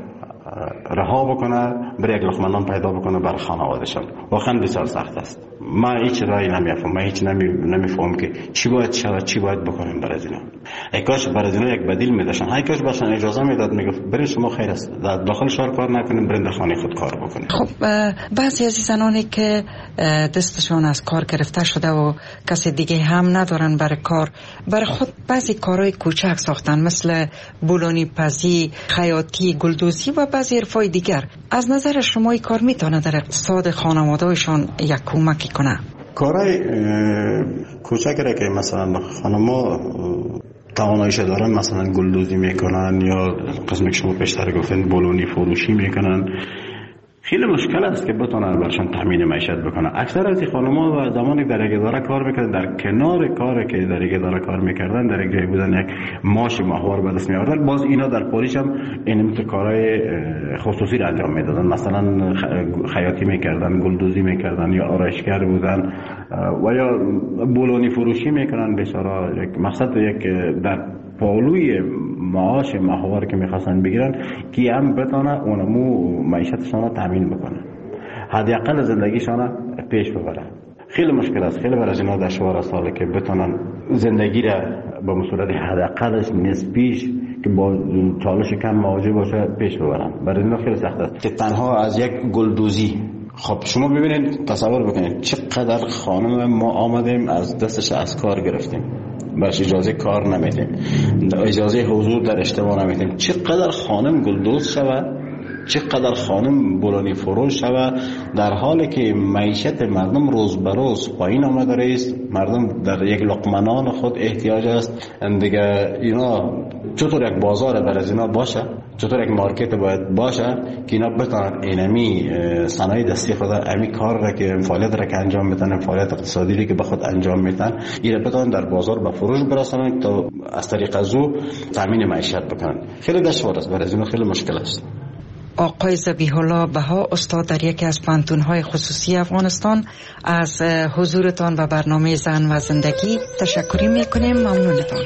رها بکنه، بره یک لقمه نان پیدا بکنه برای خانواده‌شان. واقعا بسیار سخت است. من هیچ رایی نمیفهمم، من هیچ نمیفهمم که چی باید شود، چی باید بکنیم برای اینا. ای کاش برای اینا یک بدیل میداشتن، ای کاش باشن اجازه میداد، میگفت برید شما خیر است در داخل شهر کار نکنید، برید در خانه خود کار بکنید. خب بعضی از زنانی که دستشون از کار گرفته شده و کسی دیگه هم ندارن برای کار، برای خود بعضی کارهای کوچک ساختن، مثل بولونی پزی، خیاطی، گلدوزی و بعضی حرفای دیگر. از نظر شما این کار میتونه در اقتصاد خانواده‌شان یک کمکی کنه؟ کارهای کوچکی را که مثلا خانم‌ها تواناییش دارن، مثلا گلدوزی میکنن یا قسمی که شما پیشتر گفتن بولونی فروشی میکنن، خیلی مشکل است که بتونن برشان تامین معیشت بکنن. اکثر از این خانم‌ها و زمانی که در یک اداره کار میکردن، در کنار کاری که در یک اداره کار میکردن، در یک جای بودن یک معاش ماهوار به دست میآوردن، باز اینا در پاریس هم این مثل کارهای خصوصی را انجام میدادن، مثلا خیاطی میکردن، گلدوزی میکردن یا آرایشگر بودن و یا بولونی فروشی میکنن. بیچاره یک مقصد یک در پالوی معاش ماهوار که میخواستن بگیرن که هم بتونه اونمو معیشتشان را تامین بکنه، حداقل زندگیشان پیش ببره. خیلی مشکل است، خیلی برای اینا دشوار است حالا که بتونن زندگی را به صورت حداقلش نسبیش که با چالش کم مواجه باشه پیش ببرن. برای اینا خیلی سخت است که تنها از یک گلدوزی. خب شما ببینید، تصور بکنید چقدر خانم ما آمدیم از دستش از کار گرفتیم، باش اجازه کار نمیدیم، اجازه حضور در اجتماع نمیدیم، چقدر خانم گلدوز شود، چقدر خانم بولونی فروش شود، در حالی که معیشت مردم روز به روز پایین آمده است. مردم در یک لقمه نان خود احتیاج است. دیگه اینا چطور یک بازار برای اینا باشه، چطور یک مارکت باید باشه که اینا بتونن اینمی صنایع دستی خود، امی کار را که فعالیت را که انجام میدن، فعالیت اقتصادی را که به خود انجام میدن، اینا بتونن در بازار به فروش برسونن تا از طریق از او تامین معیشت بکنن. خیلی دشوار است، برای اینا خیلی مشکل است. آقای ذبیح الله بها، استاد در یکی از پانتون‌های خصوصی افغانستان، از حضورتان و برنامه زن و زندگی تشکر می‌کنیم. ممنونتان.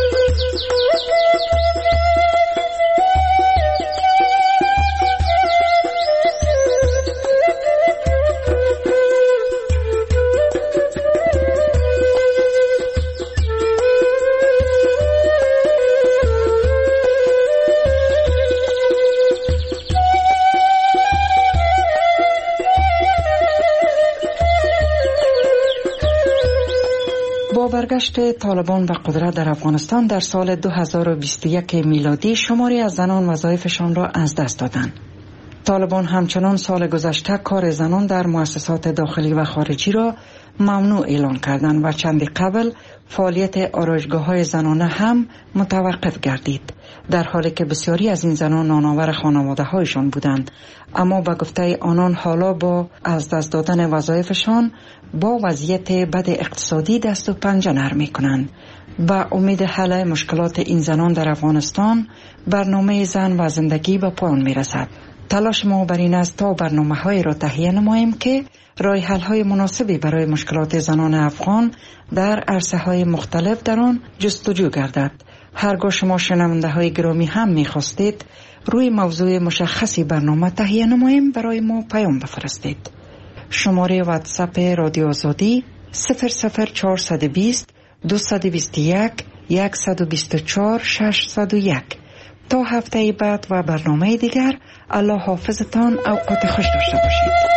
برگشت طالبان به قدرت در افغانستان در سال دو هزار و بیست و یک میلادی، شماری از زنان وظایفشان را از دست دادند. طالبان همچنان سال گذشته کار زنان در مؤسسات داخلی و خارجی را ممنوع اعلان کردند و چندی قبل فعالیت آرایشگاه‌های زنانه هم متوقف گردید، در حالی که بسیاری از این زنان نانآور خانواده‌هایشان بودند، اما به گفته آنان حالا با از دست دادن وظایفشان با وضعیت بد اقتصادی دست و پنجه نرم می‌کنند. با امید حل مشکلات این زنان در افغانستان برنامه زن و زندگی به پایان می‌رسد. تلاش ما بر این است تا برنامه‌های را تهیه نماییم که راه حل‌های مناسبی برای مشکلات زنان افغان در عرصه‌های مختلف در آن جستجو گردد. هرگاه شما شنونده‌های گرامی هم می‌خواستید روی موضوع مشخصی برنامه تهیه نماییم، برای ما پیام بفرستید. شماره واتساپ رادیو آزادی صفر صفر چهارصد و بیست دویست و بیست و یک صد و بیست و چهار ششصد و یک. تا هفته بعد و برنامه دیگر، الله حافظتان، اوقات خوش داشته باشید.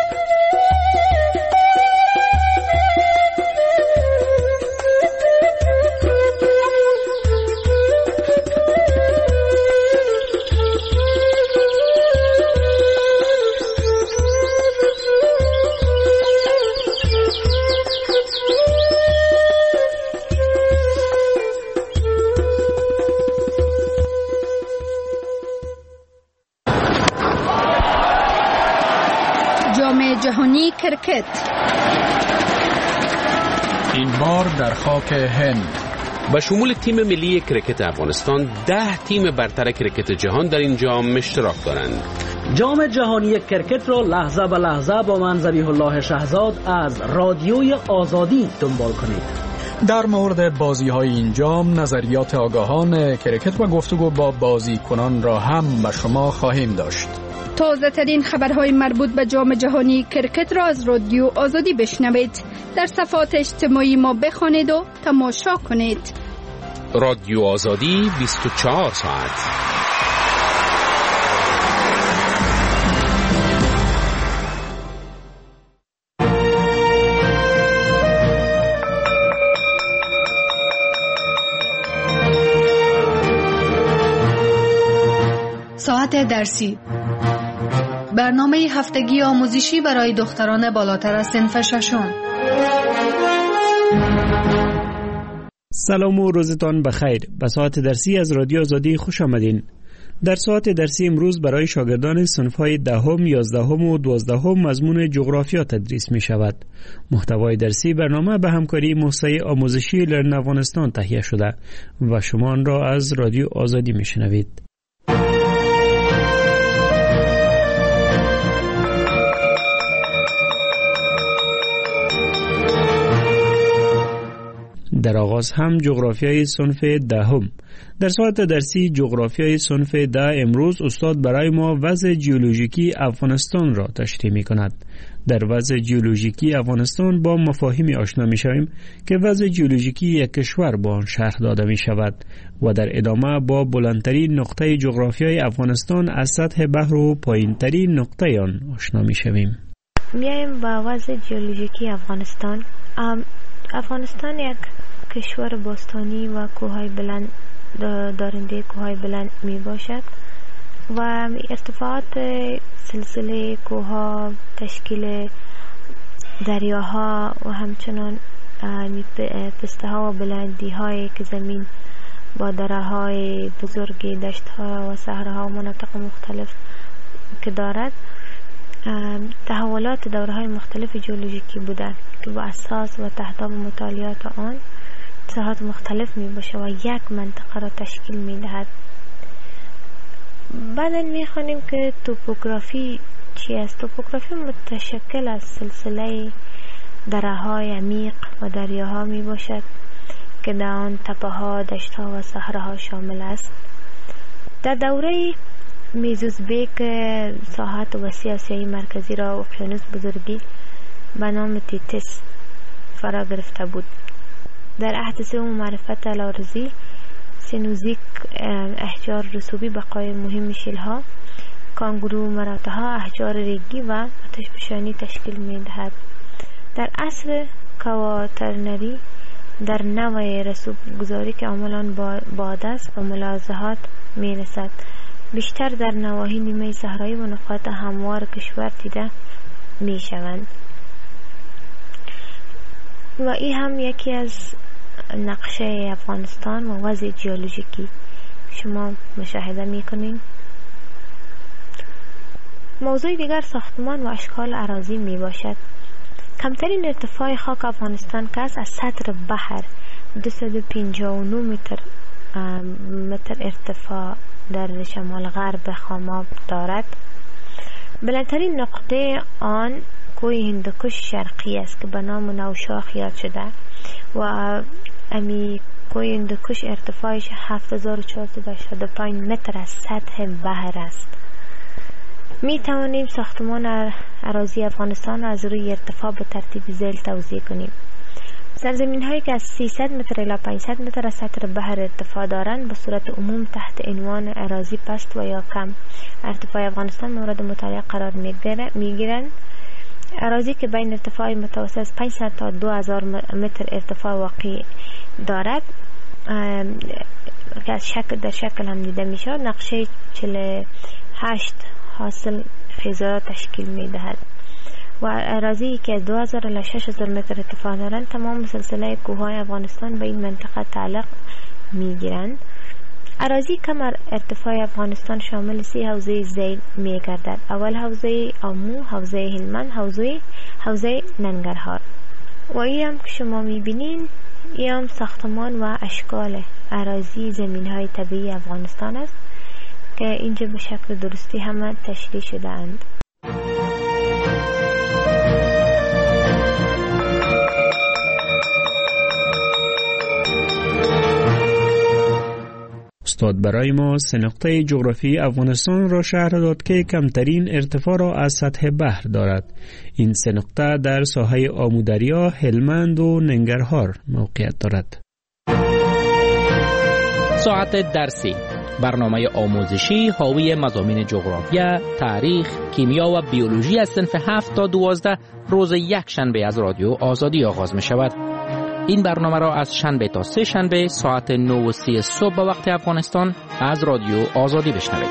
جهانی کرکت این بار در خاک هند. به شمول تیم ملی کرکت افغانستان، ده تیم برتر کرکت جهان در این جام اشتراک دارند. جام جهانی کرکت را لحظه به لحظه با من ذبیح الله شهزاد از رادیوی آزادی دنبال کنید. در مورد بازی‌های این جام نظریات آگاهان کرکت و گفتگو با بازیکنان را هم به شما خواهیم داشت. تازه ترین خبرهای مربوط به جام جهانی کرکت را از رادیو آزادی بشنوید. در صفحات اجتماعی ما بخوانید و تماشا کنید. رادیو آزادی بیست و چهار ساعت. ساعت درسی، برنامه هفتگی آموزشی برای دختران بالاتر از صنف ششم. سلام و روزتان بخیر. به ساعت درسی از رادیو آزادی خوش آمدین. در ساعت درسی امروز برای شاگردان صنف‌های دهم، یازدهم و دوازدهم مضمون جغرافیا تدریس می شود. محتوای درسی برنامه به همکاری موسسه آموزشی لرن افغانستان تهیه شده و شما آن را از رادیو آزادی می شنوید. در آغاز هم جغرافیای صنف دهم. در ساعت درسی جغرافیای صنف ده امروز استاد برای ما وضع جیولوژیکی افغانستان را تشریح می کند. در وضع جیولوژیکی افغانستان با مفاهیمی آشنا می شویم که وضع جیولوژیکی یک کشور با آن شرح داده می شود و در ادامه با بلندترین نقطه جغرافیای افغانستان از سطح بحر و پایینترین نقطه آن آشنا می شویم. میایم با وضع جیولوژیکی افغانستان. افغانستان یک کشور باستانی و کوههای بلند دارنده کوههای بلند می باشد و ارتفاعات سلسله کوهها، تشکیل دریاها و همچنان پسته ها و بلندی هایی که زمین با دره های بزرگ، دشت ها و صحراها و مناطق مختلف که دارد، تحولات دوره های مختلف جیولوژیکی بودند که با اساس و تحت مطالعات آن ساحات مختلف می باشه و یک منطقه را تشکیل می دهد. بعدا می خوانیم که توپوگرافی چی است؟ توپوگرافی متشکل از سلسله دره های عمیق و دریاها می باشد که در آن تپه ها، دشت ها و صحراها شامل است. در دوره میزوزبیک ساحات وسیع آسیای مرکزی را اقیانوس بزرگی به نام تیتس فرا گرفته بود. در عهد سوم معرفت الارضی، سینوزیک احجار رسوبی بقای مهم شیلها، کانگرو مراتها احجار ریگی و آتشفشانی تشکیل می دهد. در عصر کواترنری در نوع رسوب گذاری که عملاً باد است و ملاحظات می رسد بیشتر در نواحی نیمه صحرایی و نقاط هموار کشور دیده می شوند. و این هم یکی از نقشه افغانستان و وضع جیولوژیکی شما مشاهده می کنین. موضوع دیگر ساختمان و اشکال اراضی می باشد. کمترین ارتفاع خاک افغانستان که از سطح بحر دویست و پنجاه و نه متر متر ارتفاع در شمال غرب خاماب دارد. بلندترین نقطه آن کوه هندوکش شرقی است که به نام نوشاخ یاد شده و امی کوه هندوکش ارتفاعش هفت هزار و چهارصد و هشتاد و پنج متر از سطح بحر است. می توانیم ساختمان اراضی افغانستان از روی ارتفاع به ترتیب ذیل توضیح کنیم. سرزمین هایی که از سیصد متر الی پانصد متر از سطح بحر ارتفاع دارند به صورت عموم تحت عنوان اراضی پست و یا کم ارتفاع افغانستان مورد مطالعه قرار می گیرند. اراضی که بین ارتفاع متوسط از پانصد تا دو هزار متر ارتفاع واقع دارد که از شکل در شکل هم دیده می شود نقشه چهل و هشت حاصل خیزه تشکیل می دهد و اراضی که از دو هزار الی شش هزار متر ارتفاع دارند تمام سلسله کوههای افغانستان به این منطقه تعلق می گیرند. اراضی کم ارتفاع افغانستان شامل سی حوزه ذیل می گردد. اول حوزه آمو، حوزه هلمند، حوزه حوزه ننگرهار. و این هم که شما می بینین این هم ساختمان و اشکال اراضی زمین های طبیعی افغانستان است که اینجا به شکل درستی همه تشریح شده اند. استاد برای ما سه نقطه جغرافی افغانستان را شرح داد که کمترین ارتفاع را از سطح بحر دارد. این سه نقطه در ساحه آمودریا، هلمند و ننگرهار موقعیت دارد. ساعت درسی، برنامه آموزشی حاوی مضامین جغرافیا، تاریخ، کیمیا و بیولوژی از صنف هفت تا دوازده روز یک شنبه از رادیو آزادی آغاز می شود. این برنامه را از شنبه تا سه شنبه ساعت نه و سی صبح به وقت افغانستان از رادیو آزادی بشنوید.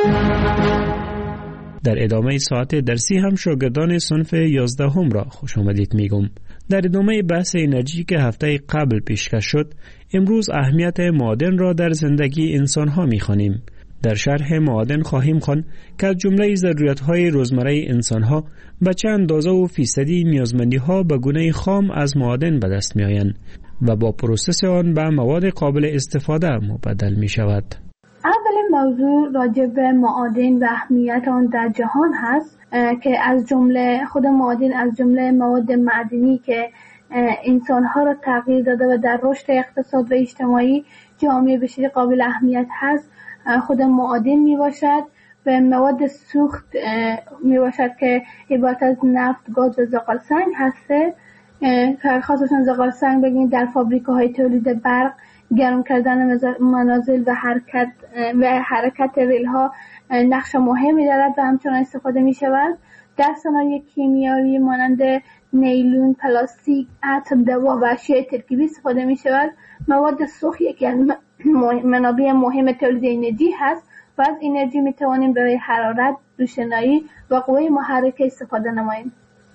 در ادامه ساعت درسی هم شاگردان صنف یازدهم را خوش آمدید میگم. در ادامه بحث انرژی که هفته قبل پیشکش شد، امروز اهمیت معادن را در زندگی انسان‌ها می‌خوانیم. در شرح معادن خواهیم خواند که از جمله ضرورت‌های روزمره انسان‌ها به چه اندازه و فیصدی نیازمندی‌ها به گونه خام از معادن به دست می‌آیند و با پروسس آن به مواد قابل استفاده مبدل می‌شود. اولین موضوع راجع به معادن و اهمیت آن در جهان هست که از جمله خود معادن از جمله مواد معدنی که انسان‌ها را تغییر داده و در رشد اقتصاد و اجتماعی جامعه بشری قابل اهمیت هست خود معادن می باشد و مواد سوخت می باشد که عبارت از نفت، گاز و زغال سنگ هسته که خاصتاً زغال سنگ بگیم در فابریکه‌های تولید برق، گرم کردن منازل و حرکت و حرکت ریل‌ها نقش مهمی دارد و همچنان استفاده می شود. در صنایع کیمیایی مانند نیلون، پلاستیک، عطر، دوا و اشیاء ترکیبی استفاده می شود. مواد سوخت یکی از منابع مهم تولید انرژی هست و از انرژی می توانیم برای حرارت، روشنایی و قوه محرکه استفاده نماییم.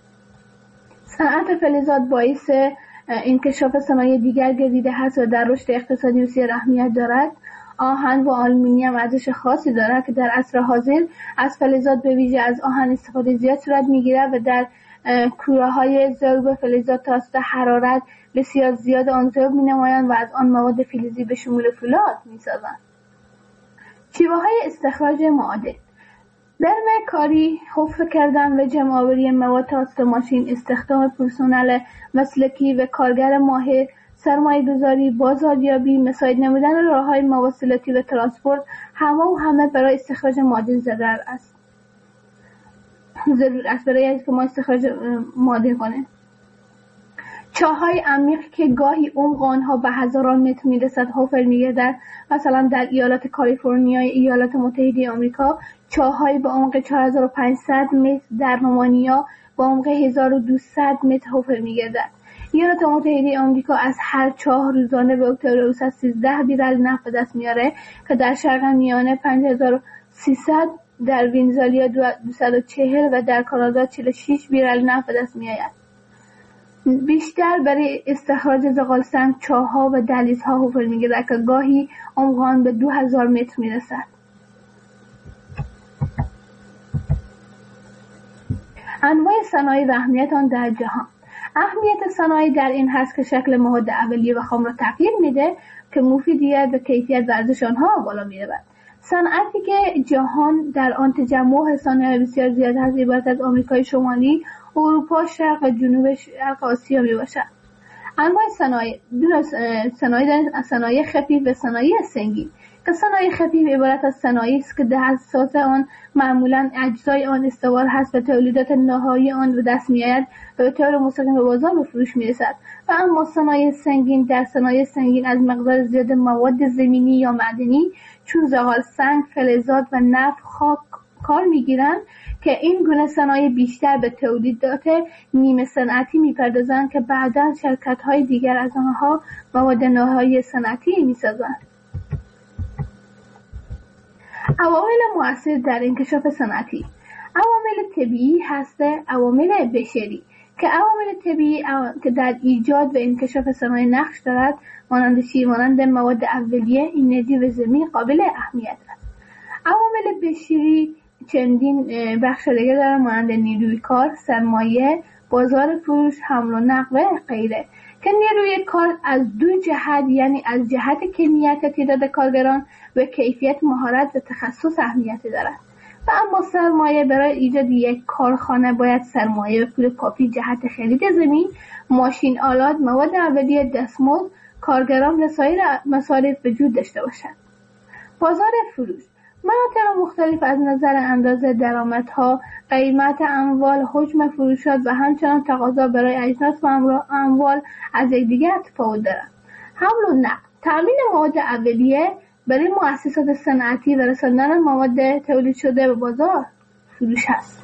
صنعت فلزات باعث انکشاف صنایع دیگر گردیده هست و در رشد اقتصادی بسیار اهمیت دارد. آهن و آلومینیوم ارزش خاصی دارد که در عصر حاضر از فلزات به ویژه از آهن استفاده زیاد صورت می‌گیرد و در کوره‌های ذوب فلزات توسط حرارت بسیار زیاد آن ذوب می‌نمایند و از آن مواد فلزی به شمول فولاد می‌سازند. شیوه‌های استخراج معادن در کاری، حفر کردن و جمع‌آوری مواد توسط ماشین، استخدام پرسنل مسلکی و کارگر ماهر، سرمایه‌گذاری، بازاریابی، مساعد نمودن راه‌های مواصلاتی و ترانسپورت همه و همه برای استخراج معادن ضرر است. ضرور است برای اینکه ما استخراج معادن کنیم. چاه‌های عمیق که گاهی عمق آنها به هزاران متر می‌رسد حفر می‌گردد. مثلا در ایالات کالیفرنیا ایالات متحده آمریکا چاه‌های به عمق چهار هزار و پانصد متر، در رومانیا به عمق هزار و دویست متر حفر می‌گردد. ایالات متحده آمریکا از هر چاه روزانه به اکتبر سیزده بیرل نفت به دست میاره که در شرق میانه پنج هزار و سیصد، در ونزوئلا دویست و چهل و در کانادا چهل و شش بیرل نفت به دست می آید. بیشتر برای استخراج زغال سنگ چاه‌ها و دهلیزها حفر می‌گیرد که گاهی عمق آن به دو هزار متر می‌رسد. انواع صنایع و اهمیت آن در جهان. اهمیت صنایع در این هست که شکل مواد اولیه و خام را تغییر میده که مفیدیت و کیفیت و ارزش آنها بالا می‌رود. صنعتی که جهان در آن تجمع صنایع بسیار زیاد هست عبارت از آمریکای شمالی، اروپا، شرق و جنوب شرق آسیا میباشد. انواع صنایع: صنایع صنایع خفیف و صنایع سنگین که صنایع خفیف عبارت از صنایعی است که در اساس آن معمولا اجزای آن استوار هست و تولیدات نهایی آن به دست میآید و به طور مستقیم به بازار به فروش میرسد. و اما صنایع سنگین، در صنایع سنگین از مقدار زیاد مواد زمینی یا معدنی چون زغال سنگ، فلزات و نفت خاک کار میگیرند که این گونه صنایع بیشتر به تولیدات نیمه صنعتی میپردازند که بعداً شرکت‌های دیگر از آنها مواد نهایی صنعتی میسازند. عوامل مؤثر در انکشاف صنعتی: عوامل طبیعی هسته، عوامل بشری که عوامل طبیعی که در ایجاد و انکشاف صنایع نقش دارد مانند چی؟ مانند مواد اولیه، انرژی و زمین قابل اهمیت است. عوامل بشری چندین بخش دیگر دارند مانند نیروی کار، سرمایه، بازار فروش، حمل و نقل و غیره که نیروی کار از دو جهت یعنی از جهت کمیت تعداد کارگران و کیفیت مهارت و تخصص اهمیت دارد. و اما سرمایه برای ایجاد یک کارخانه باید سرمایه و پول کافی جهت خرید زمین، ماشین آلات، مواد اولیه، دستمزد، کارگران و سایر مصارف وجود داشته باشد. بازار فروش: مناطق مختلف از نظر اندازه درآمدها، قیمت اموال، حجم فروشات و همچنان تقاضا برای اجناس و اموال از یکدیگر تفاوت دارند. حمل و نقل: تامین مواد اولیه برای مؤسسات صنعتی و رساندن مواد تولید شده به بازار فروش است.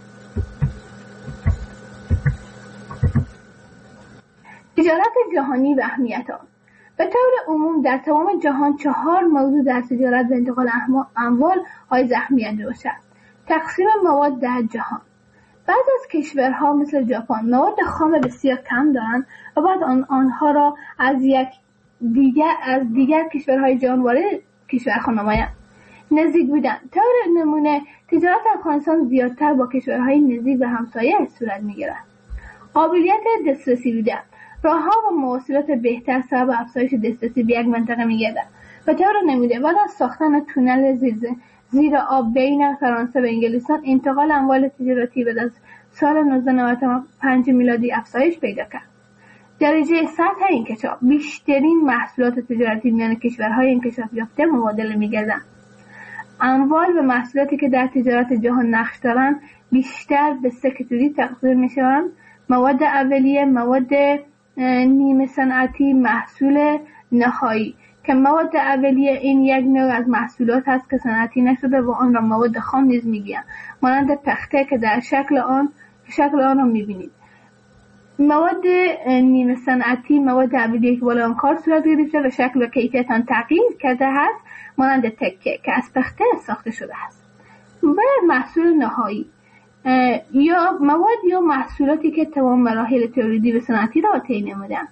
تجارت جهانی و اهمیت آن: به طور عموم در تمام جهان چهار موضوع در تجارت و انتقال اموال حائز اهمیت میباشد. تقسیم مواد در جهان: بعضی از کشورها مثل ژاپن مواد خام بسیار کم دارند و بعد آن آنها را از یک دیگر از دیگر کشورهای جهان وارد کشورها نمایند. نزدیک بودن: طور نمونه تجارت افغانستان زیادتر با کشورهای نزدیک و همسایه صورت میگیرد. قابلیت دسترسی بودن: راهها و مواصلات بهتر سبب افزایش دسترسی به یک منطقه می‌گردد. به طور نمونه بعد از ساختن تونل زیر زیر آب بین فرانسه و انگلستان انتقال اموال تجارتی بعد از سال نوزده نود و پنج میلادی افزایش پیدا کرد. درجه سطح انکشاف: بیشترین محصولات تجارتی میان کشورهای انکشاف یافته مبادله می‌گردند. اموال و محصولاتی که در تجارت جهان نقش دارند بیشتر به سه کاتگوری تقسیم می‌شوند: مواد اولیه، مواد نیمه صنعتی، محصول نهایی که مواد اولیه این یک نوع از محصولات است که صنعتی نشده و آن را مواد خام نیز میگویند مانند تخته که در شکل آن شکل آن را میبینید. مواد نیمه صنعتی مواد اولیه که بالا آن کار صورت گرفته و شکل و کیفیت آن تغییر کرده است مانند تکه که از پخته ساخته شده است. و محصول نهایی یا مواد یا محصولاتی که تمام مراحل تولیدی و صنعتی را طی نموده‌اند.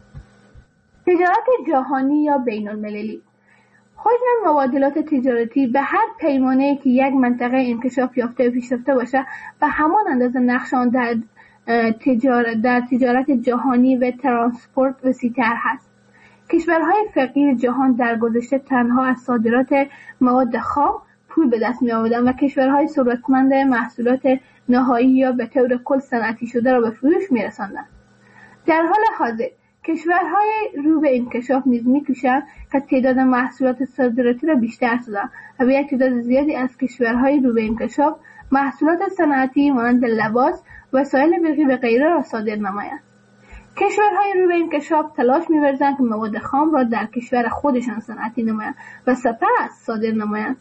تجارت جهانی یا بین المللی: حجم مبادلات تجارتی به هر پیمانه‌ای که یک منطقه انکشاف یافته و پیشرفته باشد و همان اندازه نقش آن در تجارت در تجارت جهانی و ترانسپورت وسیع‌تر هست. کشورهای فقیر جهان در گذشته تنها از صادرات مواد خام پول به دست می آوردند و کشورهای ثروتمند محصولات نهایی یا به طور کل صنعتی شده را به فروش می رساندند. در حال حاضر کشورهای رو به انکشاف نیز می کوشند که تعداد محصولات صادراتی را بیشتر سازند و به یک تعداد زیادی از کشورهای رو به انکشاف محصولات صنعتی مانند لباس، وسایل برقی و غیره را صادر نمایند. کشورهای رو به انکشاف تلاش می‌ورزند که مواد خام را در کشور خودشان صنعتی نمایند و سپس صادر نمایند.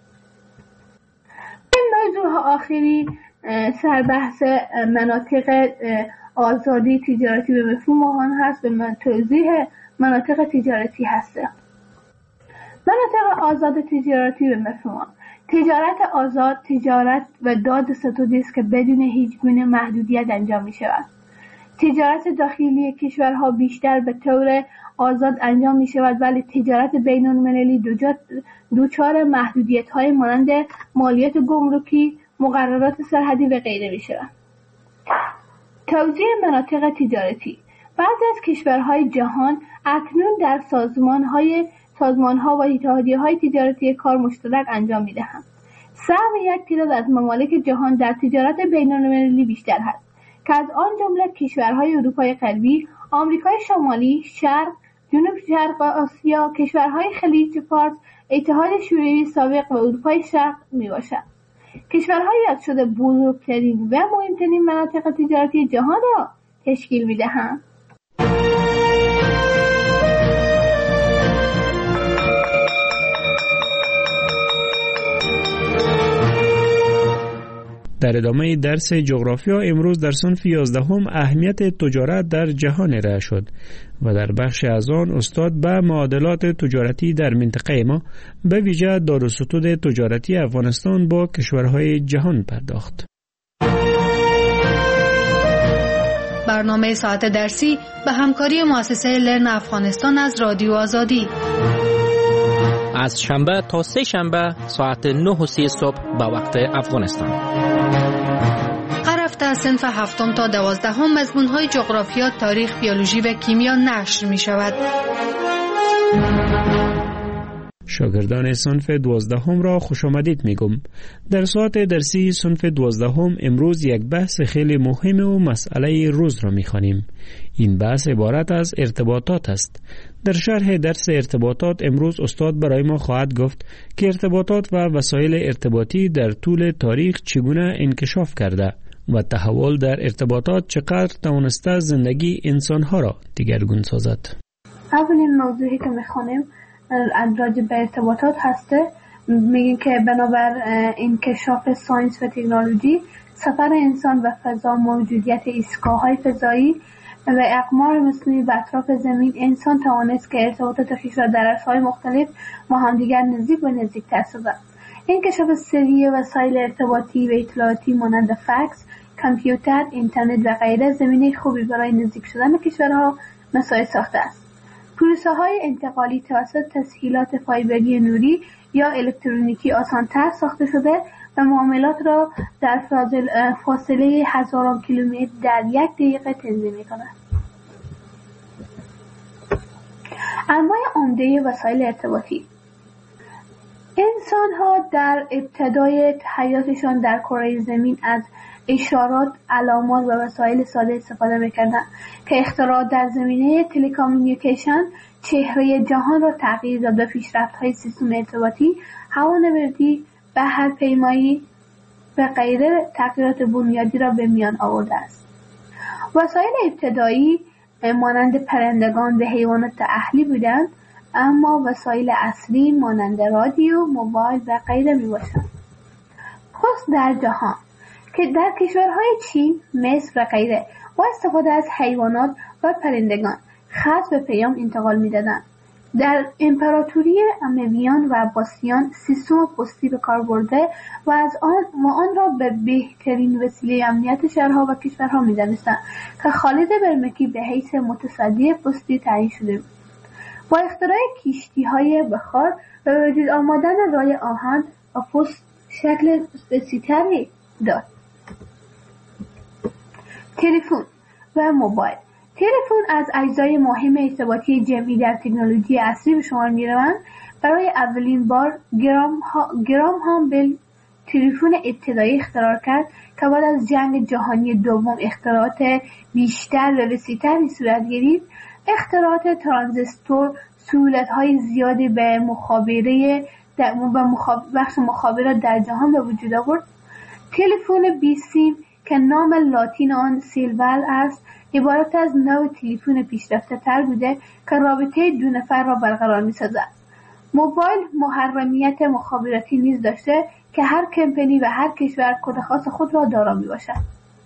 این موضوع آخری سربحث مناطق آزادی تجارتی به مفهوم آن هست و توضیح مناطق تجارتی هست. مناطق آزاد تجارتی به مفهوم آن تجارت آزاد تجارت و داد ستودی است که بدون هیچ گونه محدودیت انجام می شود. تجارت داخلی کشورها بیشتر به طور آزاد انجام می شود، ولی تجارت بین المللی دچار محدودیت های مانند مالیات گمرکی، مقررات سرحدی و غیره می شود. توزیع مناطق تجارتی. بعضی از کشورهای جهان اکنون در سازمانهای سازمانها و اتحادیه‌های تجارتی کار مشترک انجام می‌دهند. سهم یک تعداد از ممالک جهان در تجارت بین‌المللی بیشتر است که از آن جمله کشورهای اروپای غربی، آمریکای شمالی، شرق، جنوب شرق آسیا، کشورهای خلیج فارس، اتحاد شوروی سابق و اروپای شرق میباشد. کشورهای یاد شده بزرگترین و مهمترین مناطق تجارتی جهان را تشکیل می‌دهند. در ادامه درس جغرافیا امروز در صنف یازدهم اهمیت تجارت در جهان ارائه شد و در بخش از آن استاد به معادلات تجارتی در منطقه ما به ویژه دارالستود تجارتی افغانستان با کشورهای جهان پرداخت. برنامه ساعت درسی به همکاری مؤسسه لرن افغانستان از رادیو آزادی از شنبه تا سه شنبه ساعت نه و سی صبح به وقت افغانستان. هر هفته از صنف هفتم تا دوازدهم مضمون‌های جغرافیا، تاریخ، بیولوژی و کیمیا نشر می شود. شاگردان صنف دوازدهم را خوش آمدید میگم. در ساعت درسی صنف دوازدهم امروز یک بحث خیلی مهم و مسئله روز را میخوانیم. این بحث عبارت از ارتباطات است. در شرح درس ارتباطات امروز استاد برای ما خواهد گفت که ارتباطات و وسایل ارتباطی در طول تاریخ چگونه انکشاف کرده و تحول در ارتباطات چقدر توانسته زندگی انسانها را دیگرگون سازد. اولین موضوعی که میخوانیم راجع به ارتباطات هسته. میگیم که بنابر انکشاف ساینس و تکنولوژی، سفر انسان و فضا، موجودیت ایستگاه‌های فضایی و اقمار مصنوعی به اطراف زمین، انسان توانست که ارتباطات خویش را در عرصه‌های مختلف با همدیگر نزدیک و نزدیک‌تر سازد. انکشاف سری وسایل ارتباطی و اطلاعاتی مانند فکس، کامپیوتر، اینترنت و غیره زمینه خوبی برای نزدیک شدن کشورها مساعد ساخته است. پروسه‌های انتقالی توسط تسهیلات فایبری نوری یا الکترونیکی آسان‌تر ساخته شده و معاملات را در فاصله هزاران کیلومتر در یک دقیقه تنظیم می‌کند. انواع عمده وسایل ارتباطی. انسان‌ها در ابتدای حیاتشان در کره زمین از اشارات، علامات و وسایل ساده استفاده می‌کردند که اختراع در زمینه تلکامیونیکیشن چهره جهان را تغییر داد و پیشرفت‌های سیستم ارتباطی، هوانوردی، بحرپیمایی و غیره تغییرات بنیادی را به میان آورده است. وسایل ابتدایی مانند پرندگان و حیوانات اهلی بودند، اما وسایل اصلی مانند رادیو، موبایل و غیره میباشند. پست در جهان که در کشورهای چین، مصر و غیره با استفاده از حیوانات و پرندگان خط و پیام انتقال می‌دادند. در امپراتوری امویان و عباسیان سیستم پستی به کار برده و از آن و آن را به بهترین وسیله امنیت شهرها و کشورها می‌دانستند که خالد برمکی به حیث متصدی پستی تعیین شده بود. با اختراع کشتی‌های بخار و وجود آمدن رای آهن و پست شکل بسیطری داد. تلفن و موبایل. تلفن از اجزای مهم ارتباطی جمعی در تکنولوژی عصری به شمار می‌روند. برای اولین بار گرام ها گرام هم بل تلفن ابتدایی اختراع کرد که بعد از جنگ جهانی دوم اختراعات بیشتر و وسیع‌تری صورت گرفت. اختراعات ترانزیستور سهولت‌های زیادی به مخابره در مخاب... بخش مخابرات در جهان به وجود آورد. تلفن بی سیم که نام لاتین آن سیلول است، عبارت از نوع تلفن پیشرفته تر بوده که رابطه دو نفر را برقرار می سازد. موبایل محرمیت مخابراتی نیز داشته که هر کمپانی و هر کشور کد خاص خود را دارا می باشد.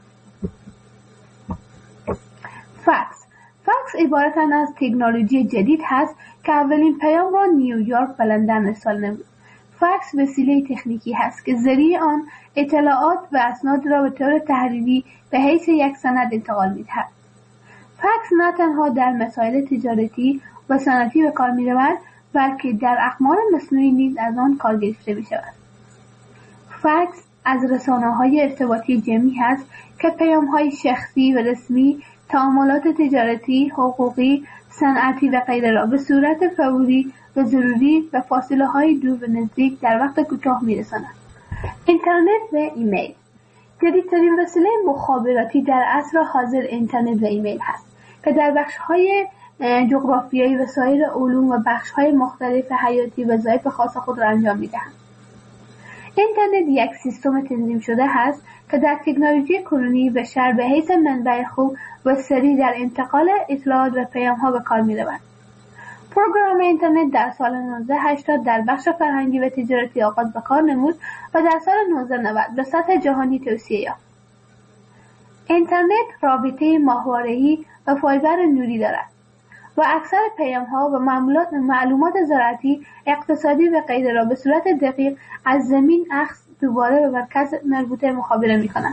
فکس فکس عبارت از تکنولوژی جدید هست که اولین پیام را نیویورک و لندن ارسال نمود. فکس وسیله تکنیکی هست که ذریعه آن اطلاعات و اسناد را به طور تحریری به حیث یک سند انتقال می‌دهد. فکس نه تنها در مسائل تجارتی و صنعتی به کار می‌رود، بلکه در اقمار مصنوعی نیز از آن کار گرفته می‌شود. فکس از رسانه‌های ارتباطی جمعی هست که پیام‌های شخصی و رسمی، تعاملات تجارتی، حقوقی، صنعتی و غیره را به صورت فوری و ضروری و فاصله‌های دور و نزدیک در وقت کوتاه می‌رساند. اینترنت و ایمیل جدیدترین وسیله مخابراتی در عصر حاضر اینترنت و ایمیل هست که در بخش‌های جغرافیایی و سایر علوم و بخش‌های مختلف حیاتی وظایف خاص خود را انجام می‌دهند. اینترنت یک سیستم تنظیم شده است که در تکنولوژی کنونی بشر به حیث منبع خوب و سریع در انتقال اطلاعات و پیام‌ها به کار می‌رود. پروگرام اینترنت در سال نوزده هشتاد در بخش فرهنگی و تجارتی آغاز به کار نمود و در سال نوزده نود به سطح جهانی توسعه یافت. اینترنت رابطه ماهواره‌ای و فایبر نوری دارد و اکثر پیام‌ها و معلومات معلومات زراعتی، اقتصادی و غیره را به صورت دقیق از زمین اخذ دوباره به مرکز مربوطه مخابره می‌کند.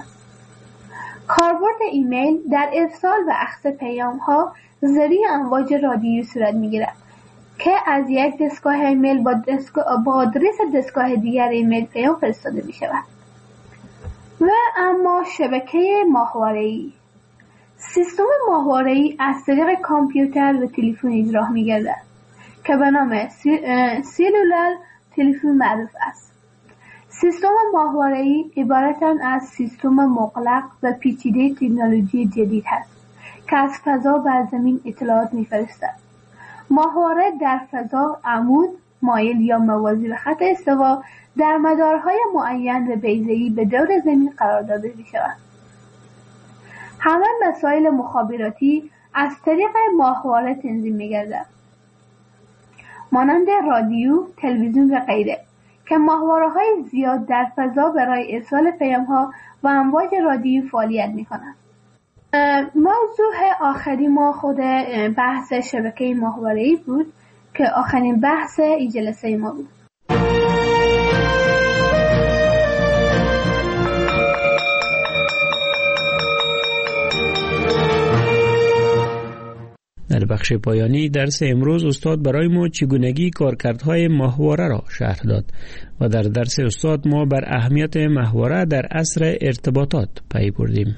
کاربرد ایمیل در ارسال و اخذ پیام‌ها ذریعه امواج رادیویی صورت می‌گیرد که از یک دستگاه ایمیل با, دستگاه با آدرس دستگاه دیگر ایمیل پیام فرستاده می‌شود. و اما شبکه ماهواره‌ای سیستم ماهواره‌ای از طریق کامپیوتر و تلفن اجرا می‌گردد که به نام سلولار تلفن معروف است. سیستم ماهواره‌ای عبارتند از سیستم مغلق و پیچیده تکنولوژی جدید است که از فضا بر زمین اطلاعات می‌فرستد. ماهواره در فضا عمود، مایل یا موازی به خط استوا در مدارهای معین و بیضه‌ای به دور زمین قرار داده می‌شود. همه مسائل مخابراتی از طریق ماهواره تنظیم می‌گردد، مانند رادیو، تلویزیون و غیره که ماهواره‌های زیاد در فضا برای ارسال پیام‌ها و امواج رادیویی فعالیت می‌کنند. موضوع آخری ما خود بحث شبکه ماهواره‌ای بود که آخرین بحث این جلسه ما بود. در بخش پایانی درس امروز استاد برای ما چگونگی کارکردهای ماهواره را شرح داد و در درس استاد ما بر اهمیت ماهواره در عصر ارتباطات پی بردیم.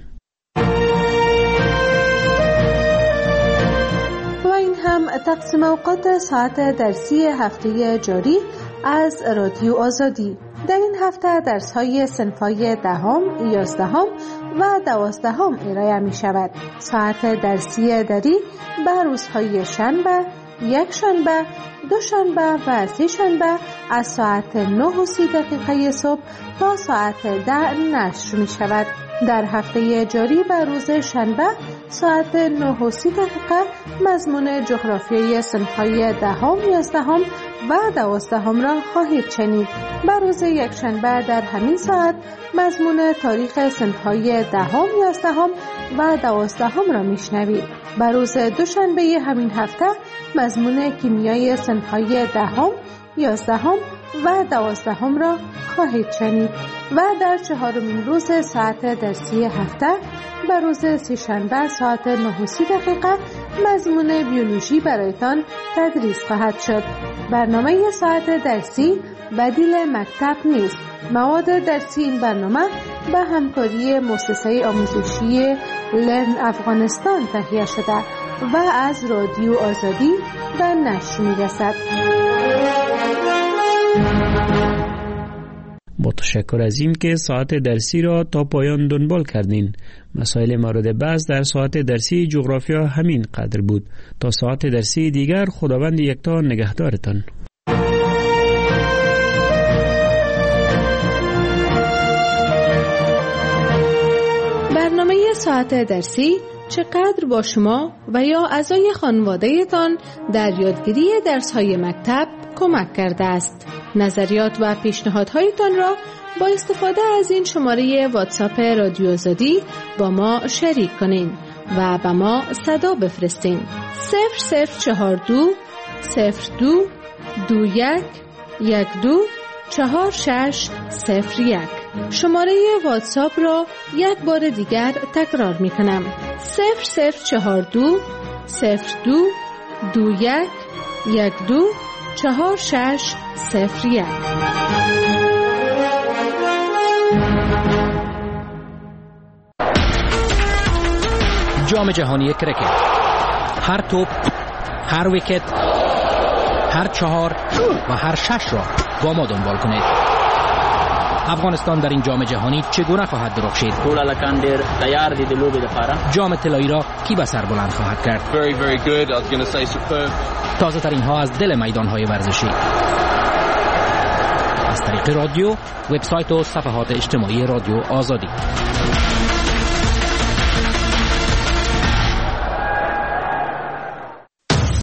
و این هم تقسیم اوقات ساعت درسی هفته جاری از رادیو آزادی. در این هفته درس‌های صنف‌های دهم، یازدهم و دوازدهم ارائه می شود. ساعت درسی دری به روزهای شنبه، یک شنبه، دو شنبه و سه شنبه از ساعت نه و سی دقیقه صبح تا ساعت ده نشر می شود. در هفته جاری به روز شنبه ساعت نه و سی دقیقه مضمون جغرافیای صنف‌های دهم، یازدهم و دوازدهم را خواهید شنید. به روز یک شنبه در همین ساعت مضمون تاریخ صنف‌های دهم، یازدهم و دوازدهم را میشنوید. به روز دوشنبه همین هفته مضمون کیمیای صنف‌های دهم، یازدهم و دوازدهم را خواهید شنید. و در چهارمین روز ساعت درسی هفته به روز سه‌شنبه ساعت نه و سی دقیقه مضمون بیولوژی برایتان تدریس خواهد شد. برنامه ساعت درسی بدیل مکتب نیست. مواد درسی این برنامه به همکاری مؤسسه آموزشی لرن افغانستان تهیه شده و از رادیو آزادی به نشر می‌رسد. متشکر از این که ساعت درسی را تا پایان دنبال کردین. مسائل مورد بحث در ساعت درسی جغرافیا همین قدر بود. تا ساعت درسی دیگر خداوند یکتا نگهدارتان. برنامه ساعت درسی چقدر با شما و یا اعضای خانواده‌تان در یادگیری درس‌های مکتب کمک کرده است. نظریات و پیشنهادهایتان را با استفاده از این شماره واتساپ رادیو آزادی با ما شریک کنین و با ما صدا بفرستین. صفر صفر چهار دو صفر دو دو یک یک دو چهار شش صفر یک. شماره واتساپ را یک بار دیگر تکرار می کنم: صفر صفر چهار دو صفر دو دو یک یک دو چهار شش صفر یک. جام جهانی کرکت، هر توپ، هر ویکت، هر چهار و هر شش را با ما دنبال کنید. افغانستان در این جام جهانی چگونه خواهد درخشید؟ ټول هلکان ډېر تیار دي د لوبې لپاره. جام طلایی را کی به سر بلند خواهد کرد؟ Very, very good. I was going to say superb. تازه ترین ها از دل میدان های ورزشی از طریق رادیو، وبسایت و صفحات اجتماعی رادیو آزادی.